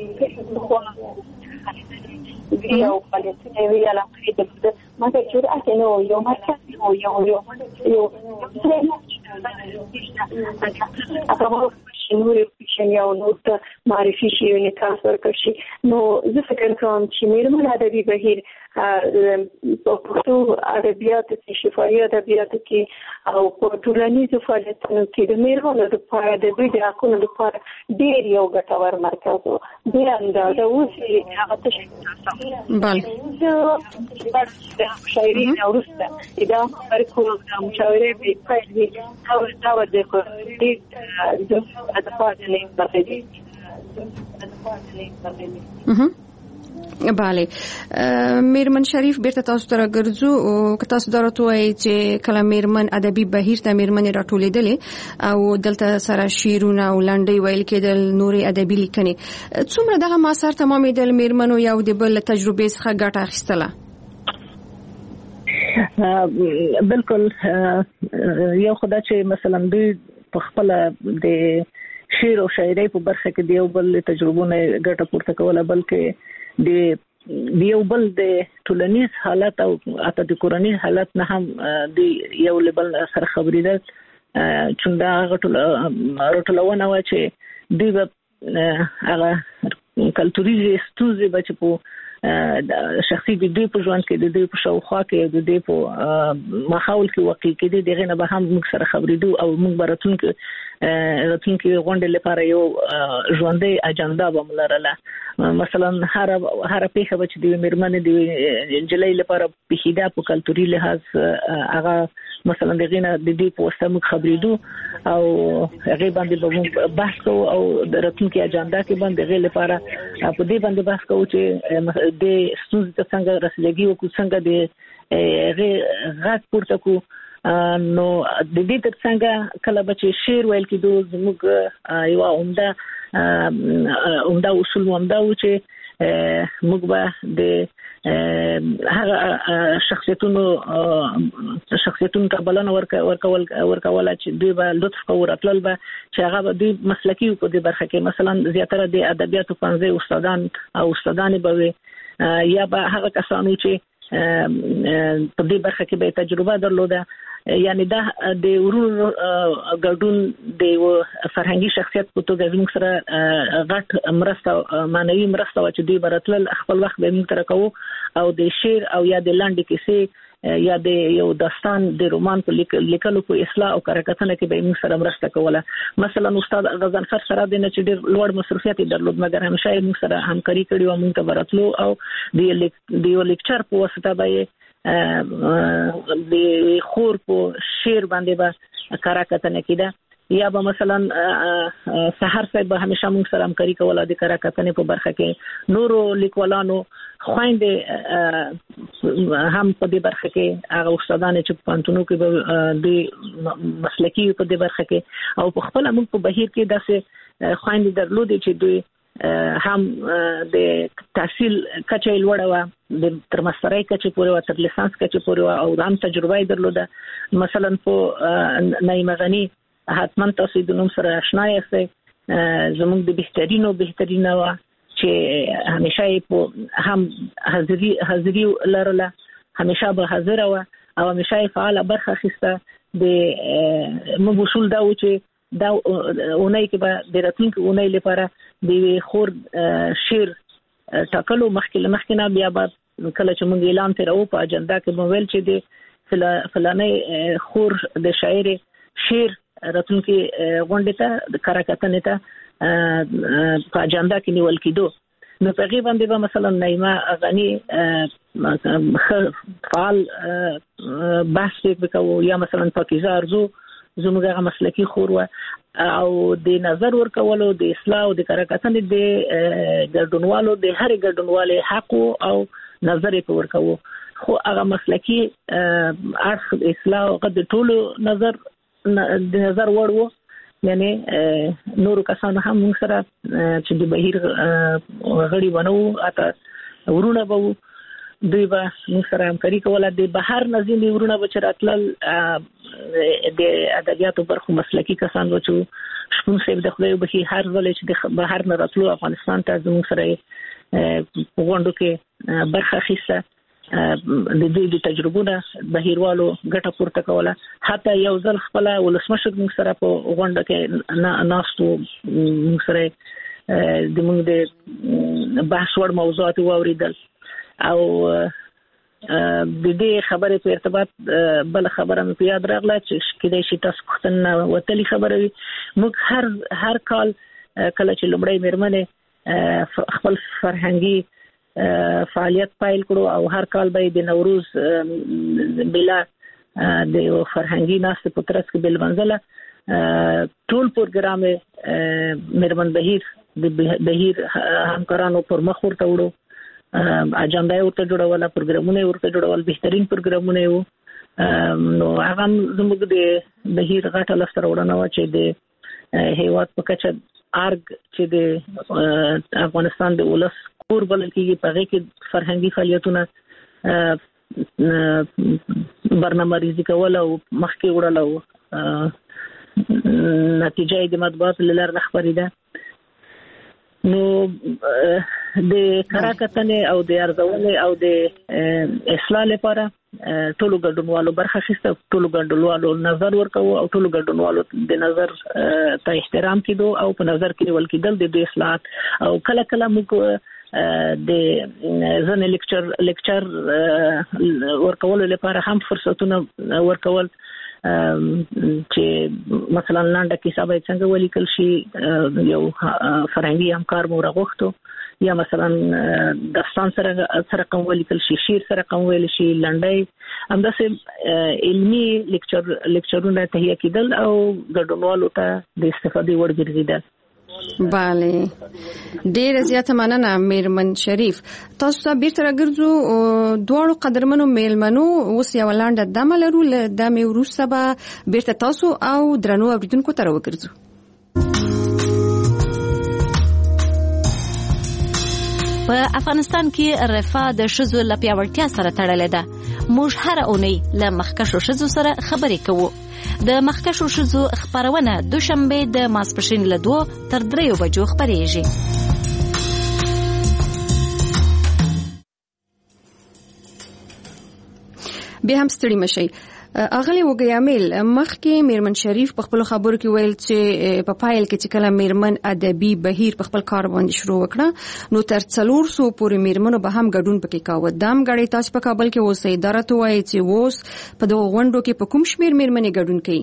ویو فعالیتونه وی علاقه د مګر جرأت نه یو مرکز یو یو یو یو هغه شنو یو یو نو معرفي شي او نکاح ورکړي نو زه فکر کوم چې میرمن ادبي بهیر په پښتو ادبیات کې شفاهي ادبیات کې او په ټولنیزو فعالیتونو کې د میرمنو لپاره د دوی د حقوقو لپاره ډېر یو ګټور مرکز و ډېر اندازه اوس هغه څه بله د شاعري نورسته دا ورکو د مشاورې په پیل کې او دا د دې د ادبیات نه برخه بله میرمن شریف بیرته تاسو ته راګرځو او که تاسو درته وایي چې کله میرمن ادبي بهیر ته میرمن راټولېدلې او دلته سره شعرونه او لنډۍ ویل کېدل نورې ادبي لیکنې څومره دغه معاصر تمامېدل میرمنو یو د بل تجربې څخه ګټه اخیستله بالکل یو خدای چې مثلا دوی په خپل د شعر او شاعرۍ په برخه کې دیو بل تجربونه ګټه پورته کوله بلکې د یو بل د ټولنیز حالت او اته د کورنۍ حالت نه هم د یو لیبل سره خبرې ده چې دا غټل راټولونه و چې د هغه کلتوري ستوزې بچ په شخصي د دې په ژوند کې د دې په شاوخوا کې د دې په ماحول کې واقع کې دغه نه به هم موږ سره خبرې دو او موږ براتون کې راتون کې غونډې لپاره یو ژوندۍ اجنډا به ملرله مثلا هر هر پیښه چې د میرمنې د جلې لپاره په خیدا په کلتوري لحاظ هغه مثلا دغه نه د دې په وسه موږ خبرې دو او هغه باندې به بحث کوو او د راتون کې اجنډا کې باندې غیر لپاره په دې باندې بحث کوو چې د ستونزې ته څنګه رسیدګي وکړو څنګه د غږ پورته کو نو د دې تر څنګه کله چې شعر ویل کېدو زموږ یو عمده عمده اصول عمده و چې موږ به د هغه شخصیتونو شخصیتونو ته بلنه ورکول ورکول چې دوی به لطف کوي راتلل به چې هغه به دوی مسلکي په دې برخه کې مثلا زیاتره د ادبیاتو پنځه استادان او استادان به یا به هغه کسانو چې په دې برخه کې به تجربه درلوده یعنی دا د ورونو ګډون د فرهنګي شخصیت په توګه زموږ سره غټ مرسته معنوي مرسته و چې دوی برتل خپل وخت به موږ تر کوو او د شعر او یا د لاندې کیسې یا د یو داستان د رومان په لیکلو په اصلاح او کارکتنه کې به موږ سره مرسته کوله مثلا استاد غزنفر سره د نه چې ډېر لوړ مصرفیت درلود مګر همیشه موږ سره همکاري کړې و موږ ته برتلو او د د یو لیکچر په واسطه به د خور په شعر باندې به کارا کتنه کیده یا به مثلا سحر صاحب به همیشه موږ سره همکاري کوله د کارا کتنې په برخه کې نورو لیکوالانو خويندې هم په دې برخه کې هغه استادان چې په پانتونو کې به د مسلکي په دې برخه کې او په خپل موږ په بهیر کې داسې خويندې درلودې چې دوی هم د تحصیل کچې لوړه و د تر ماسترۍ کچې پورې و تر لیسانس کچې پورې و او هم تجربه درلوده مثلا په نعیمه غنی حتما تاسو د نوم سره آشنا یاست زموږ د بهترینو بهترینه و چې همیشه په هم حاضری حاضری لرله همیشه به حاضر و او همیشه فعال برخه اخیسته د موږ اصول دا و چې دا اونۍ کې به د راتلونکي اونۍ لپاره د خور شعر ټاکلو مخکې مخکې نه بیا به کله چې موږ اعلان تیرو په اجنډا کې مویل چې د فلانه خور د شاعر شعر راتلونکي غونډه ته د کارا کتنې ته په اجنډا کې نیول کېدو نو په غیبه باندې به مثلا نعیمه غنی فعال بحث وکاو یا مثلا پاکیزه ارزو زموږه مسلکی خور و او د نظر ورکولو د اصلاح او د کارا کتنې د ګډونوالو د هر ګډونوالو حق او نظر په ورکوو خو هغه مسلکی اړخ اصلاح او د ټولو نظر د نظر وړو یعنی نورو کسانو هم موږ سره چې د بهیر غړي بنو اته ورونه بو دوی به موږ سره همکاري کوله د بهر نظیم ورونه به چراتل د ادبیاتو برخو مسلکی کسان و چې شپون صاحب د خدای به هر ځل چې د بهر نه راتلو افغانستان ته زموږ سره غونډو کې برخه اخیسته د دې د تجربونه بهیروالو ګټه پورته کوله حتی یو ځل خپل ولسمشر موږ سره په غونډه کې ناستو موږ سره د موږ د بحث وړ موضوعات واوریدل او د دې خبرې په ارتباط بل خبره مې په یاد راغله چې کله چې تاسو پوښتنه وتلی خبره وي موږ هر هر کال کله چې لومړی مېرمنې خپل فرهنګي فعالیت پایل کړو او هر کال به د نوروز بلا د فرهنګي ناس په ترڅ کې بل منځله ټول پروګرام مېرمن بهیر د بهیر همکارانو پر مخ ورته وړو اجنډا ورته جوړول پروګرامونه ورته جوړول بهترین پروګرامونه وو نو هغه زموږ د بهیر غټه لسته وړاندې و چې د هیواد په کچه ارګ چې د افغانستان د ولس کور بلل کېږي په هغه کې فرهنګي فعالیتونه برنامه ریزي کول او مخکې وړل او نتیجه د مطبوعات لاره خبرېده نو د کارا کتنې او د ارزونې او د اصلاح لپاره ټولو ګډونوالو برخه اخیسته ټولو ګډونوالو نظر ورکوي او ټولو ګډونوالو د نظر ته احترام کېدو او په نظر کې ول کېدل د اصلاحات او کله کله موږ د ځنې لیکچر لیکچر ورکول لپاره هم فرصتونه ورکول چې مثلا لاندې کې حساب څنګه ولیکل شي یو فرهنګي همکار مو راغوښتو یا مثلا داستان سره سره کوم ولیکل شي شعر سره کوم ویل شي لنډي همداسې علمي لیکچر لیکچرونه تهیه کېدل او ګډونوالو ته د استفادې وړ ګرځیدل بله ډیر زیاته مننه میرمن شریف تاسو ته بیرته راګرځو دواړو قدرمنو میلمنو اوس یو لاندې دمه لرو د مې وروسته به بیرته تاسو او درنو اوریدونکو ته راوګرځو په افغانستان کې رفاه د ښځو له پیاوړتیا سره تړلې ده. موږ هر اونۍ له مخکښو ښځو سره خبرې کوو. د مخکښو ښځو خبرونه دوشنبه د ماسپښین له دوه تر دریو بجو خبرېږي. بیا هم ستړي مشي. اغلی وګیامل مخکې میرمن شریف په خپل خبرو کې ویل چې په پایل کې چې کله میرمن ادبي بهیر په خپل کار باندې شروع وکړه نو تر څلور سو پورې میرمنو به هم ګډون پکې کاوه. دام غړي تاسو په کابل کې اوسې اداره ته وایي چې اوس په دغه غونډو کې په کوم شمیر میرمنې ګډون کوي؟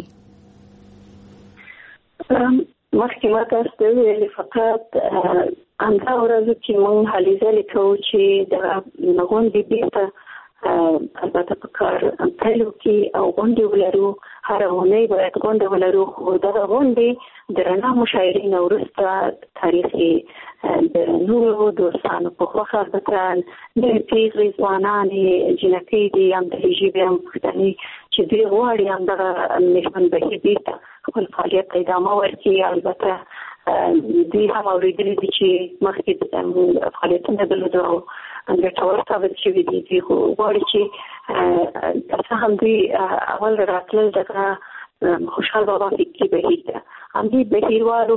مخکې ما تاسو ته ویلي فقط همدا ورځ چې موږ هلې ځلې کوو چې د غونډې بیرته البته په کار پیلو کې او غونډې ولرو، هر اونۍ باید غونډه ولرو. خو دغه غونډې د رڼا مشاعرین وروسته تاریخي د نورو دوستانو په خوښه البته نوې پیغلې ځوانانې جنکۍ دي هم د ژبې هم پښتني چې دوی غواړي هم دغه میرمن بهیر بیرته خپل فعالیت ته ادامه ورکړي. البته دوی هم اورېدلي دي چې مخکې فعالیتونه درلوده او ګټور ثابت شوي دي. دوی خو غواړي چې څه هم دوی اول راتلل دغه خوشحال بابا فکري بهیر ته همدې بهیروالو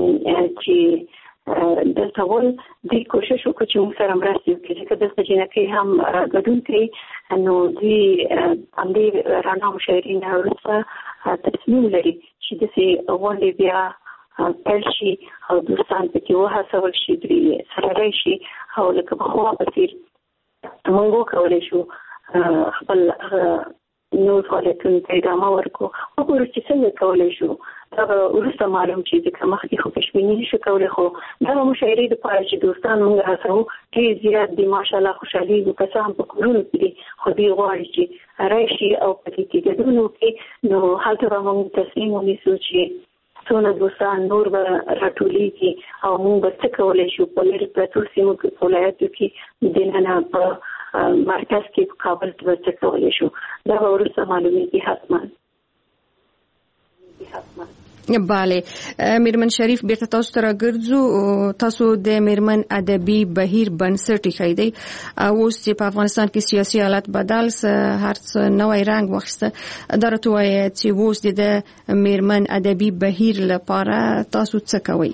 چې دلته ول دوی کوشش وکړي چې موږ سره مرسته وکړي، ځکه دلته جنکۍ هم ګډون کوي. نو دوی همدې رڼا مشاعرین وروسته تصمیم لري چې داسې غونډې بیا پیل شي او دوستان پکې وهڅول شي، دوی سره راشي او لکه پخوا په څېر موږ وکولی شو خپل نور فعالیتونو ته ادامه ورکړو. وګورو چې څنګه کولی شو. دغه وروسته معلوم چې ځکه مخکې خو پېشبیني نشو کولی، خو دغه مشاعرې دپاره چې دوستان موږ هڅوو ډېر زیات دي، ماشاءالله خوشحالېږو. که څه هم په کورونو کې دي خو دوی غواړي چې راشي او په دې کې ګډون وکړي. نو هلته به موږ تصمیم ونیسو چې څونه دوستان نور به راټولېږي او موږ به څه کولی شو په لرې پرتو سیمو کې په ولایتو کې دننه په مرکز کې په کابل کې به څه کولی شو. دا به وروسته معلومېږي حتما. بله میرمن شریف بیرته تاسو ته راګرځو. تاسو د میرمن ادبي بهیر بنسټ ایښی دی او اوس چې په افغانستان کې سیاسي حالت بدل څه هر څه نوی رنګ واخیسته، دا راته وایي چې اوس د میرمن ادبي بهیر لپاره تاسو څه کوئ؟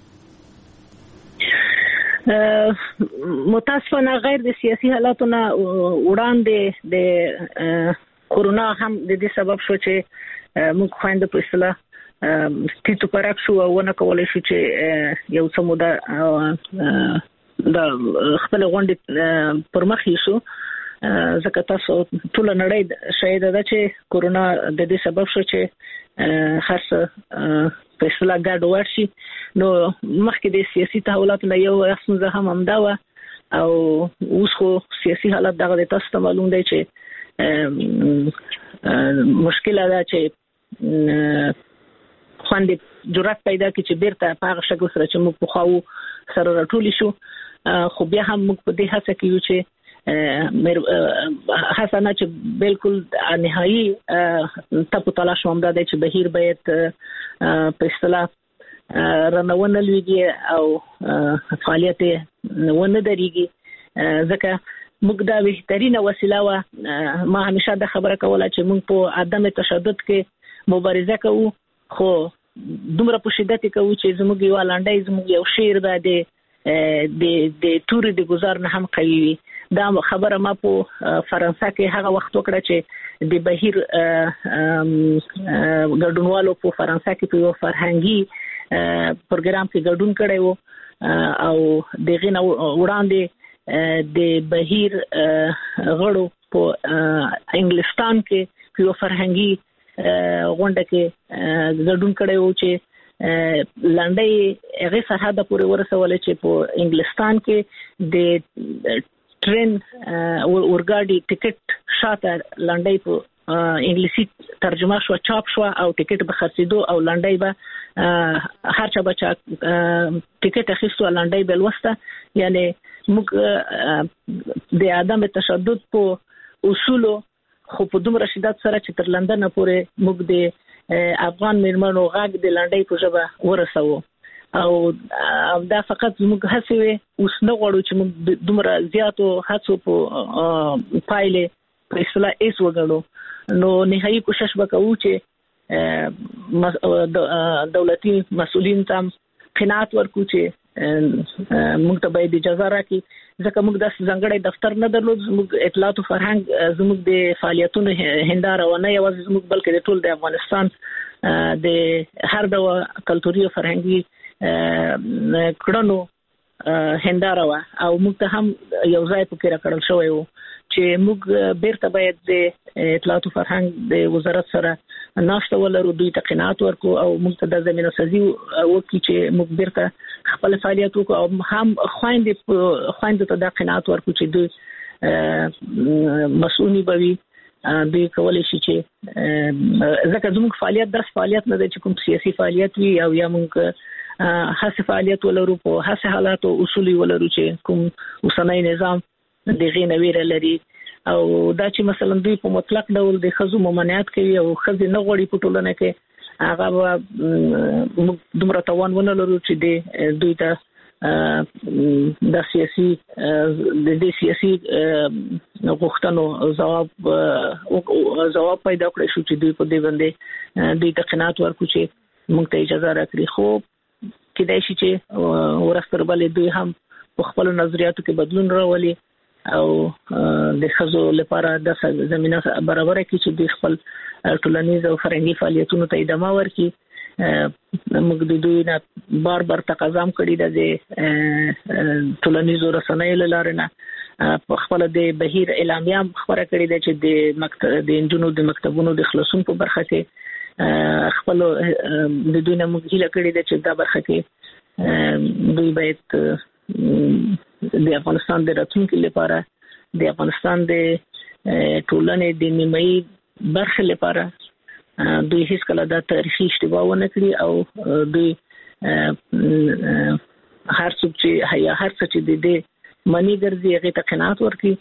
متاسفانه غیر د سیاسي حالاتو نه وړاندې د کورونا هم د دې سبب شو چې موږ خویندو په اصطلاح ټیټو پرک شو او ونه کولی شو چې یو څه موده د خپل غونډې پر مخ یوسو، ځکه تاسو ټول نړۍ شاهده ده چې کورونا د دې سبب شو چې هر څه په اصطلاح ګډوډ شي. نو مخکې د سیاسي تحولاتو نه یو ستونزه هم همدا وه او اوس خو سیاسي حالت دغه د تاسو ته معلوم دی چې مشکله ده چې خوندې جرأت پیدا کړي چې بیرته په هغه شکل سره چې موږ پخوا سره راټولي شو. خو بیا هم موږ په دې هڅه کې یو چې هڅه نه چې بالکل نهایي تپو تلاش همدا دی چې بهیر باید په اصطلاح رانونه لویږي او فعالیت ونه درېږي، ځکه موږ دا بهترینه وسیله وه. ما همیشه دا خبره کوله چې موږ په عدم تشدد کې مبارزه کوو، خو دومره په شدت کوو چې زموږ یو لنډی زموږ یو شعر به د د تورې د ګزار نه هم قوي وي. دا خبره ما په فرانسه کې هغه وخت وکړه چې د بهیر ګډونوالو په فرانسه کې په یو فرهنګي پروګرام کې ګډون کړی وو او دغه نه وړاندې د بهیر غړو په انګلستان کې په یو فرهنګي غونډه کې ګډون کړی وو چې لنډۍ هغه سرحد پورې ورسولې چې په انګلستان کې د ټرین ورګاډي ټیکټ شاته لنډۍ په انګلیسي ترجمه شو، چاپ شو او ټیکټ به خرڅېدو او لنډۍ به هر چا بچا ټیکټ اخیستو لنډۍ به لوسته. یعنی موږ د عدم تشدد په اصولو خو په دومره شدت سره چې تر لندن پورې موږ د افغان میرمنو غږ د لنډۍ په ژبه ورسوو او دا فقط زموږ هڅې وي. اوس نه غواړو چې موږ دومره زیاتو هڅو په پایلې په اصطلاح ایس وګڼو. نو نهایي کوشش وکړو چې دولتي مسؤلین ته قناعت ورکړو چې موږ ته باید اجازه راکړي، ځکه موږ د ځانګړي دفتر نه درلود. زموږ اطلاعات او فرهنګ زموږ د فعالیتونو هنداره و نه یوازې زموږ بلکې د ټول د افغانستان د هر ډول کلتوري او فرهنګي کړنو هنداره و او موږ ته هم یو ځای پکې راکړل شوی وو چې موږ بیرته باید د اطلاعات او فرهنګ د وزارت سره ناشته ولرو، دوی ته قناعت ورکو او موږ ته د زمينه سازي وکړي چې موږ بیرته خپل فعالیت وکړو او هم خويندې خويندې ته د قناعت ورکو چې دوی مسؤونی بوي دوی کولای شي چې ځکه زموږ فعالیت داس فعالیت نه دی چې کوم سیاسي فعالیت وي او یا موږ هڅه فعالیت ولرو په هڅه حالات او اصول ولرو چې کوم اوسنۍ نظام دغه نویره لري او دا چې مثلا دوی په مطلق ډول د خزو ممانعت کوي او خزي نه غوړي په ټولنه کې هغه دومره توان ونه لرو چې دوی ته د سیاسي د دې سیاسي غوښتنو جواب جواب پیدا کړی شو چې دوی په دې باندې دوی ته قناعت ورکړي چې موږ ته اجازه راکړي خو کېدای شي چې ورستر بلې دوی هم په خپل نظریاتو کې بدلون راولي او د خزو لپاره د زمينه برابر کړي چې دوی خپل ټولنیز او فرهنګي فعالیتونو ته ادامه ورکړي. موږ د دوی نه بار بار تقاضا کړی د ټولنیزو رسنیو لاره نه په خپل د بهیر اعلامیه خبره کړې ده چې د مکتب د انجونو د مکتبونو د خلاصون په برخه کې خپل د دوی نه موږ هیله کړې ده چې دا برخه کې دوی باید د افغانستان د راتلونکي لپاره د افغانستان د ټولنې د نیمایي برخه لپاره دوی هیڅ کله دا تاریخي اشتباه ونه کړی او دوی هر څوک چې هيا هر څه چې د دې منی ګرځي هغه ته قناعت ورکړي.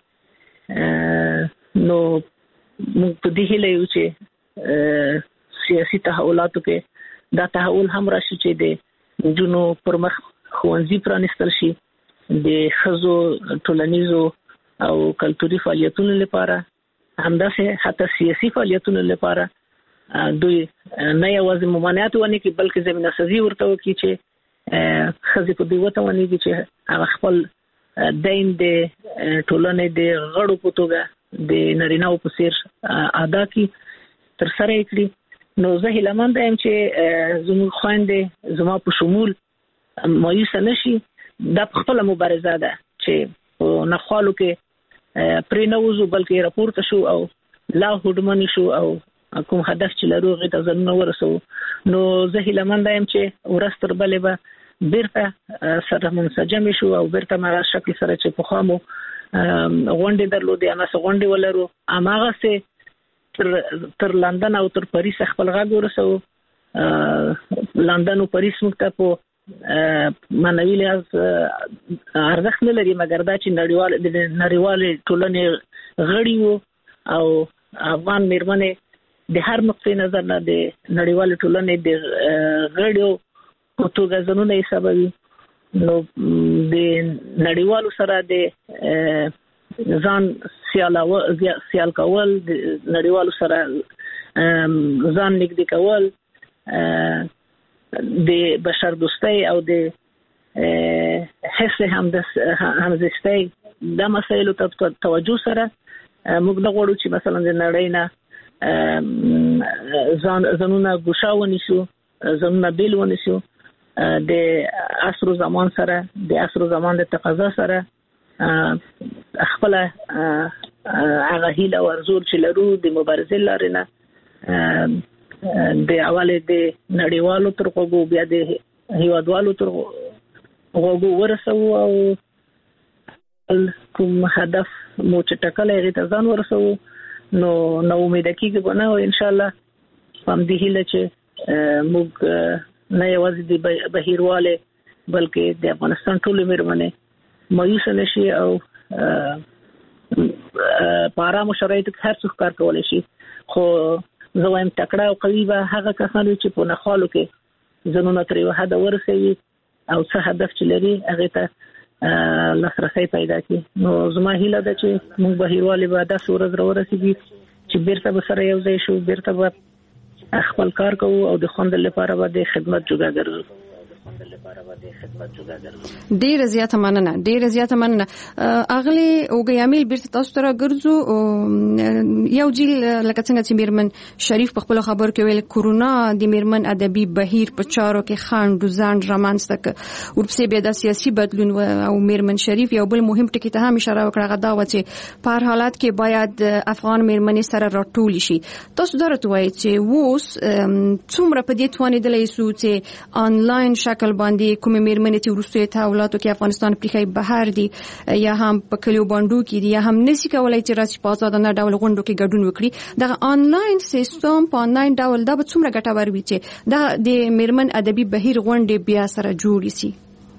نو موږ په دې هیله یو چې سیاسي تحولاتو کې دا تحول هم راشي چې د جنو پرمخ خوانزي پرانستل شي د خزو ټولنیزو او کلتوري فعالیتونو لپاره همداسې حتی سیاسي فعالیتونو لپاره دوی نه یوازې ممانعت ونه کې بلکې زمينه سازي ورته وکړي چې خزي په دې وته ونی چې هغه خپل دین د ټولنې د غړو په توګه د نارینه او په سیر ادا کی تر سره کړی. نو زه هیلمند یم چې زموږ خويندې زما په شمول مایوس نشي. دا خپل مبارزه ده چې نه خالو کې پرې نه وځو بلکې راپورته شو او لا هډمن شو او کوم هدف چې لروغه ته ځنه ورسو. نو زه هیلمند یم چې ورستر بلې به بیرته سره منسجم شو او بیرته ما شکل سره چې په خامو غونډې درلودې انا سه غونډې ولرو اماغه سه تر تر لندن او تر پاریس خپل غږ ورسو. لندن او پاریس مکته په معنوي لحاظ ارزښت نه لري مګر دا چې نړیوال د نړیوال ټولنې غړي وو او افغان میرمنې د هر نقطې نظر نه د نړیوال ټولنې د غړیو په توګه ځنونه حسابوي. نو د نړیوالو سره د ځان سیالاو سیال کول د نړیوالو سره ځان نږدې کول د بشر دوستۍ او د حس همزیستۍ د مسایلو ته توجه سره موږ نه غواړو چې مثلا د نړۍ نه ځان ځنونه ګوښه ونیسو ځنونه بیل ونیسو. د عصر زمان سره د عصر زمان د تقاضا سره خپل هغه هیله ورزور چې لرو د مبارزې لارې نه د اواله د نړیوالو تر کوو بیا د هیوادوالو تر کوو ورسو او کوم هدف مو چې ټکل هغه ته ځان ورسو. نو نو امید کیږي بنه او ان شاء الله هم دې هیله چې موږ نه یوازې د بهیرواله بلکې د افغانستان ټول میرمنې مایوس نشي او په آرام شرایطو کې هر څه کار کولای شي. خو زه وایم تکړه او قوي به هغه کسان چې په نخالو کې ځنونه تر یو حد ورسوي او څه هدف چې لري هغه ته لاسرسي پیدا کړي. نو زما هیله ده چې موږ بهیرواله به د سورز ورسېږي چې بیرته به سره یو ځای شو بیرته به خپل کار کوو او د خوند لپاره به د خدمت جوګه ګرځو. ډیر زیاته مننه ډیر زیاته مننه اغلی اوګیامل بیرته تاسو ته راګرځو. یو جیل لکه څنګه چې میرمن شریف په خپل خبر کې ویل کورونا د میرمن ادبي بهیر په چارو کې خاند ځان رامنځته ک ورپسې به د سیاسي بدلون او میرمن شریف یو بل مهم ټکی ته هم اشاره وکړه غدا و چې په هر حالت کې باید افغان میرمنې سره راټول شي. تاسو درته وایي چې ووس څومره په دې توانې دلې سو چې آنلاین شکل شکل باندې کومې میرمنې چې وروسته تحولاتو کې افغانستان پریخي بهر دي یا هم په کلیو باندې کې دي یا هم نشي کولای چې راشي په آزادانه ډول غونډو کې ګډون وکړي د انلاین سیستم په انلاین ډول دا به څومره ګټور وي چې دا د میرمن ادبي بهیر غونډې بیا سره جوړ شي.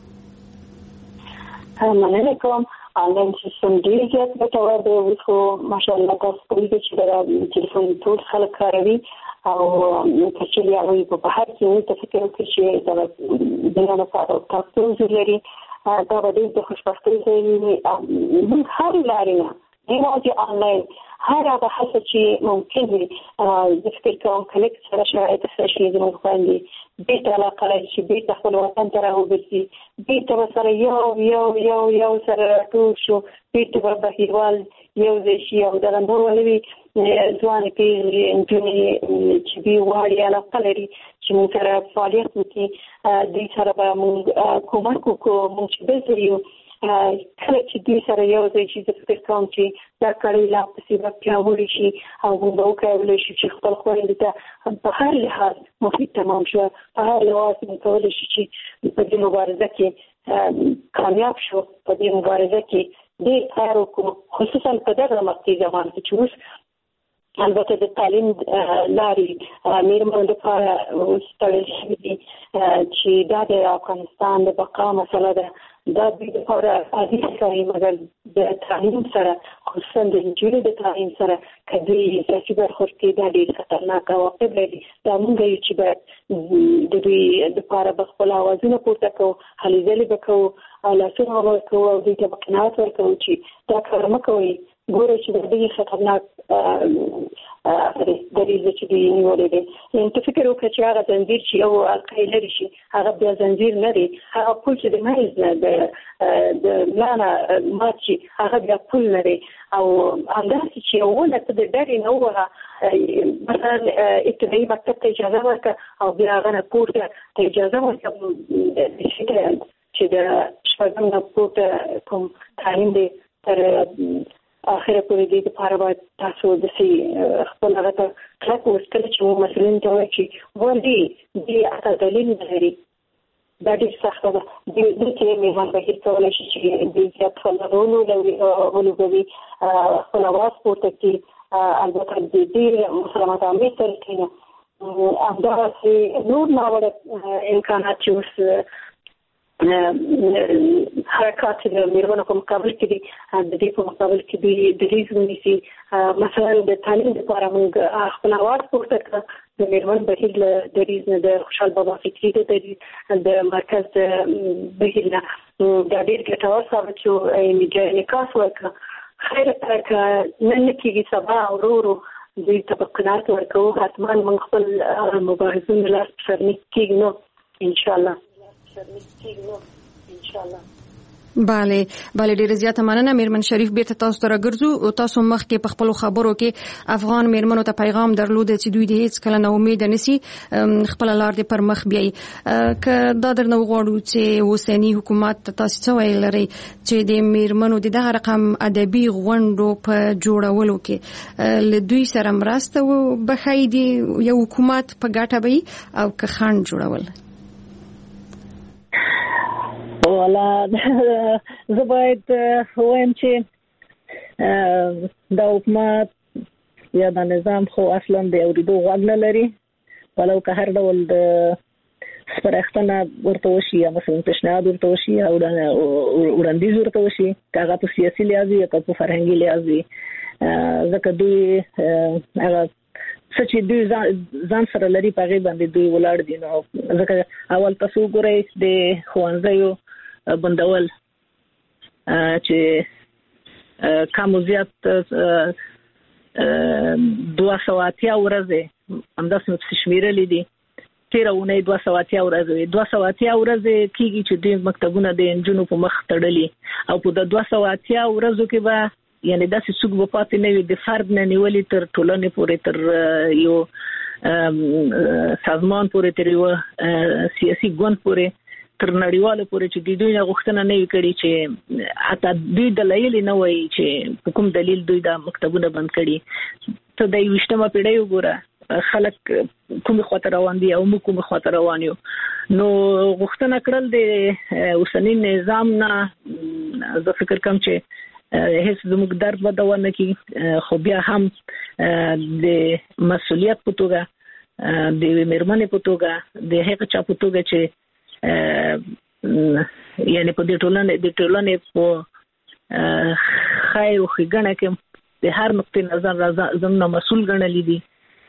مننه کوم. انلاین سیستم ډیر زیات ګټور دی خو ماشاءالله تاسو کولی چې دا ټلیفون ټول خلک کاروي او چې یې په بهر کې نو تاسو فکر وکړئ چې دا د نه لپاره تاسو لري دا به د خوشبختۍ ځای موږ هر لارې نه دی انلاین هر هغه هڅه چې ممکن وي د فکر کوم کنیکټ سره شرایط سره شي زموږ باندې بیت علاقه لري چې بیت خپل وطن ته راوبسي بیت سره یو یو یو یو سره ټول شو بیت په بهیروال یو ځای شي او دغه نور ولوي ځوان کې انټونی چې بي واړی علاقه لري چې موږ سره فعالیت وکړي د سره به موږ کومک وکړو موږ چې به یو کله چې دوی سره یو ځای چې د فکر کوم چې دا کړي لا پسې به پیاوړي شي او موږ وکولای شو چې خپل خویندې ته په هر لحاظ مفید تمام شو په هر لحاظ موږ کولی شو چې په دې مبارزه کې کامیاب شو په دې مبارزه کې ډېر کار وکړو خصوصا په دغه وختي زمان کې چې اوس البته د تعلیم لارې میرمنو لپاره ستړل شوي دي چې دا د افغانستان د بقا مسله ده دا د لپاره عادي ښکاري مګر د تعلیم سره خصوصا د نجونو د تعلیم سره کدی سیاسي برخورد کې دا ډېر خطرناک عواقب لري دا موږ یو چې باید د دوی لپاره به خپل اوازونه پورته کوو هلې ځلې به کوو او لاسونه ورکوو او دوی ته به قناعت ورکوو چې دا کار مه کوئ ګوره چې د دې خطرناک دریځ چې دوی نیولې دی نو ته فکر وکړه چې هغه زنځیر چې یو حلقه یې لرې شي هغه بیا زنځیر نه دی هغه پل چې د منځ نه د د ملا نه مات شي هغه بیا پل نه دی او همداسې چې یو ونه ته د ډډې نه ووهه مثلا ابتدایي مکتب ته اجازه ورکړه او بیا هغه نه پورته ته اجازه ورکړه چې د شپږم نه پورته کوم تعلیم دی تر اخره پورې دې لپاره باید تاسو د سي خپل هغه ته کلک وسکل چې مو مسلمان ته وایي چې ولې دې اته دلیل لري دا ډېر سخت ده د دې کې میوان به هیڅ کولای شي چې دې زیات خلونو ولوي خپل اواز پورته کړي البته د دې مسلمانانو عامه طریقې نه همداسې نور ناوړه امکانات چې اوس حرکات د میرمنو په مقابل کې دي د دې په مقابل کې دي دریځ ونیسي مثلا د تعلیم لپاره موږ خپل اواز پورته کړ د میرمن بهیر له دریځ نه د خوشحال بابا فکري د دریځ د مرکز د بهیر نه دا ډېر ګټور ثابت شو میډیا انعکاس وکړه خیر که نن کېږي سبا ورو ورو دوی ته په قناعت ورکوو حتما موږ خپل مبارزون لاس په سر کېږي نو انشاءالله بله بله ډیره زیاته مننه میرمن شریف بیرته تاسو ته راګرځو او تاسو مخکې په خپل خبرو کې افغان میرمنو ته پیغام درلود چې دوی د هیڅ کله نه امید نشي خپل لار دې پر مخ بیاي که دا درنه وغواړو چې اوسنی حکومت تاسو څه ویل لري چې د میرمنو د دغه رقم ادبي غونډو په جوړولو کې له دوی سره مرسته وبخای دي یو حکومت په ګټه وي او که خنډ جوړول ولا زه باید وایم چې دا حکومت یا دا نظام خو اصلا د اوریدو غوږ نه لري ولو که هر ډول د سپارښتنه ورته وشي یا مثلا پیشنهاد ورته وشي او وړاندیز ورته وشي که هغه په سیاسي لحاظ یا په فرهنګي لحاظ ځکه دوی هغه څه چې دوی ځان سره لري په هغې باندې دوی ولاړ دي نو ځکه اول تاسو وګورئ د ښوونځیو بندول چې کم و زیات دوه سوه اتیا ورځې همداسې مې پسې شمېرلې دي تېره اونۍ دوه سوه اتیا ورځې دوه سوه اتیا ورځې کېږي چې دوی مکتبونه د نجونو په مخ تړلي او په د دوه سوه اتیا ورځو کې به یعنی داسې څوک به پاتې نه وي د فرد نه نیولې تر ټولنې پورې تر یو سازمان پورې تر یو سیاسي ګوند پورې تر نړیواله پورې چې دوی نه غوښتنه نه وي کړې چې حتی دوی دلایل نه وایي چې په کوم دلیل دوی دا مکتبونه بند کړي ته د یویشتمه پیړۍ وګوره خلک کومه خاطر روان دي او موږ کومه خاطر روان یو. نو غوښتنه کړل د اوسنی نظام نه زه فکر کوم چې هیڅ زموږ درد به دوام نه کوي، خو بیا هم د مسؤلیت په توګه د میرمنې په توګه د هغه چا په توګه چې یعنی په دې ټولنې د ټولنې په خیر او ښېګڼه کې د هر نقطې نظر زموږ مسؤل ګڼل دي.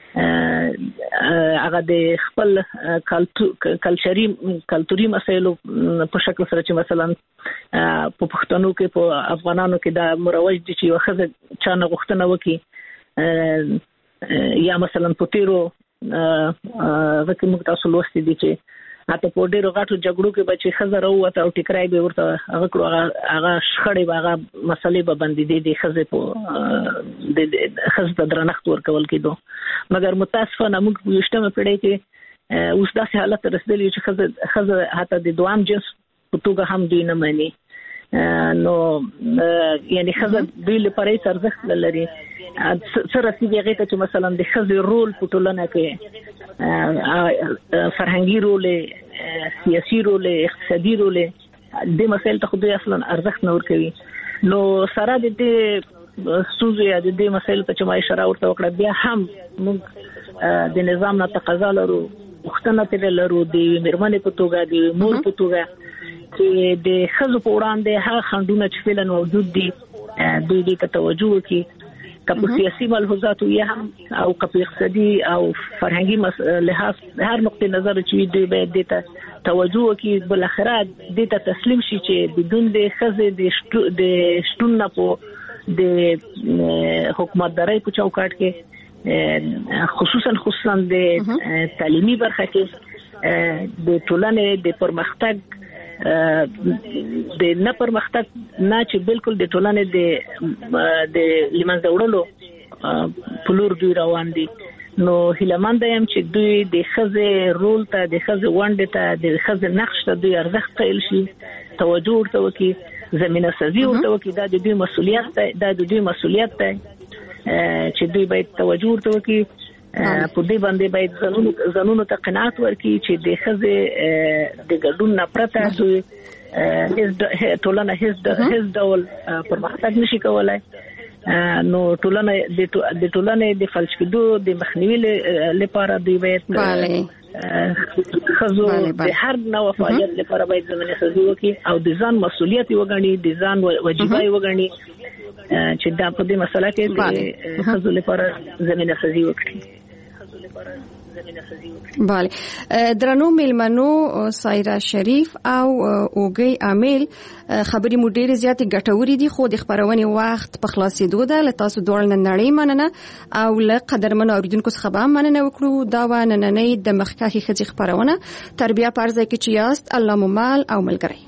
هغه د خپل کلچري کلتوري مسایلو په شکل سره چې مثلا په پښتنو کې په افغانانو کې دا مروج دي چې واخه چا نه غوښتنه وکي، یا مثلا په تیرو وکه موږ تاسو لوستي دي چې اته په ډیرو غاټو جګړو کې بچي خزر وته او ټیکرای به ورته هغه کړو هغه شخړې به هغه مسلې به باندې دي د خزه په د خزه د درنښت ورکول کېدو. مګر متاسفانه موږ یشتمه پړې کې اوس داسې حالت رسېدلی چې خزه خزه حتی د دوام جنس په توګه هم دی نه مانی. نو یعنی خزه دوی لپاره یې ارزښت لري. سره چې هغه ته چې مثلا د خزه رول په ټولنه کې فرهنګي رول، سیاسي رول، اقتصادي رول، د مسایل ته خو دوی اصلا ارزښت نه ورکوي. نو سره د دې سوزو یا د دې مسایل ته چې ما اشاره ورته وکړه بیا هم موږ د نظام نه تقاضا لرو، غوښتنه ترې لرو د میرمنې په توګه د مور په توګه چې د ښځو په وړاندې هغه خنډونه چې فعلا موجود دي دوی دې ته توجه وکړي، که په سیاسي ملحوظاتو یا هم او که په اقتصادي او فرهنګي لحاظ هر نقطې نظر چې دوی باید دې ته توجه وکړي، بل اخره دې ته تسلیم شي چې بدون د ښځې د شتون نه په د حکومتدارۍ په چوکاټ کې خصوصا خصوصا د تعلیمي برخه کې د ټولنې د پرمختګ د نه پرمختګ نه چې بالکل د ټولنې د د لمنځه وړلو په لور دوی روان دي. نو هیلمند یم چې دوی د ښځې رول ته، د ښځې ونډې ته، د ښځې نقش ته دوی ارزښت قایل شي، توجه ورته وکړي، زمینه سازي ورته وکړي. دا د دوی مسؤلیت دی، دا د دوی مسؤلیت دی چې دوی باید توجه ورته وکړي. په دې باندې باید زنونو زنونو ته قناعت ورکړي چې د ښځې د ګډون نه پرته دوی هیڅ ټولنه هیڅ ډول پرمختګ نشي کولای. نو ټولنه د ټولنې د فلج کېدو د مخنیوي لپاره دوی باید ښځو د هر نوع فعالیت لپاره باید زمینه سازي وکړي او د ځان مسؤلیت وګڼي، د ځان وجیبه وګڼي چې دا په دې مسله کې د ښځو لپاره زمینه سازي وکړي. بله درنو میلمنو سایرا شریف او اوګي عامل خبرې مو ډېرې زیاتې ګټورې دي، خو د خبرونې وخت په خلاصېدو ده. له تاسو دواړو نه نړۍ مننه او له قدرمنو اوریدونکو څخه به هم مننه وکړو. دا وه نننۍ د مخکښې ښځې خپرونه. تر بیا په هر ځای کې چې یاست الله مو مال او ملګری.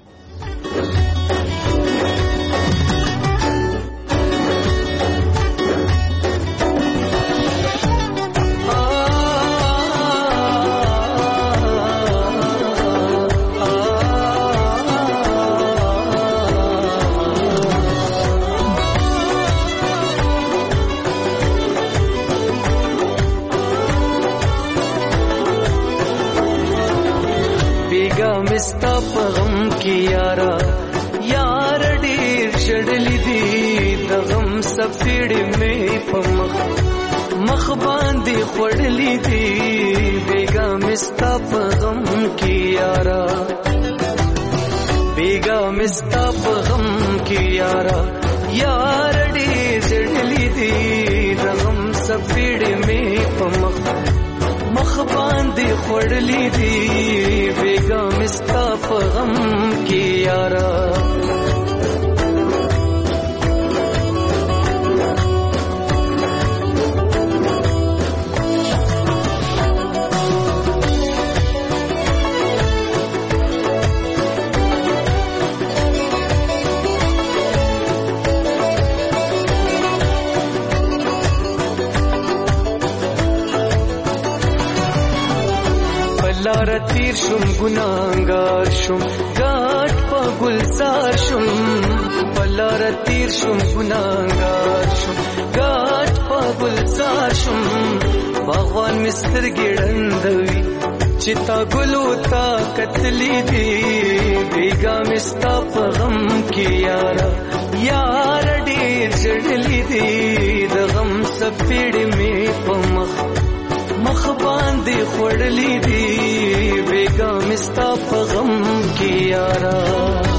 مستا پغم کی یارا یار ډیر شړلې دي د غم سپېړې مې په مخ مخ باندې خړلې دي بیگا مستا پغم کی یارا بیگا مستا پغم کی یارا یار ډیر شړلې دي د غم سپېړې مې په مخ مخ باندې خړلې دي بیگا مستا په غم کې یارا لار تیر شم گناهگار شم گاٹ پا گلزار شم بلار تیر شم گناهگار شم گاټ په گلزار شم باغوان مستر ګړندوي چې تا ګلو تا کتلی دی بیګا مستا په غم کې یارا یار ډېر جړلی دی د غم سپېړې مې په مخ مخ باندې خړلې دی بیګا مستا په غم کې یارا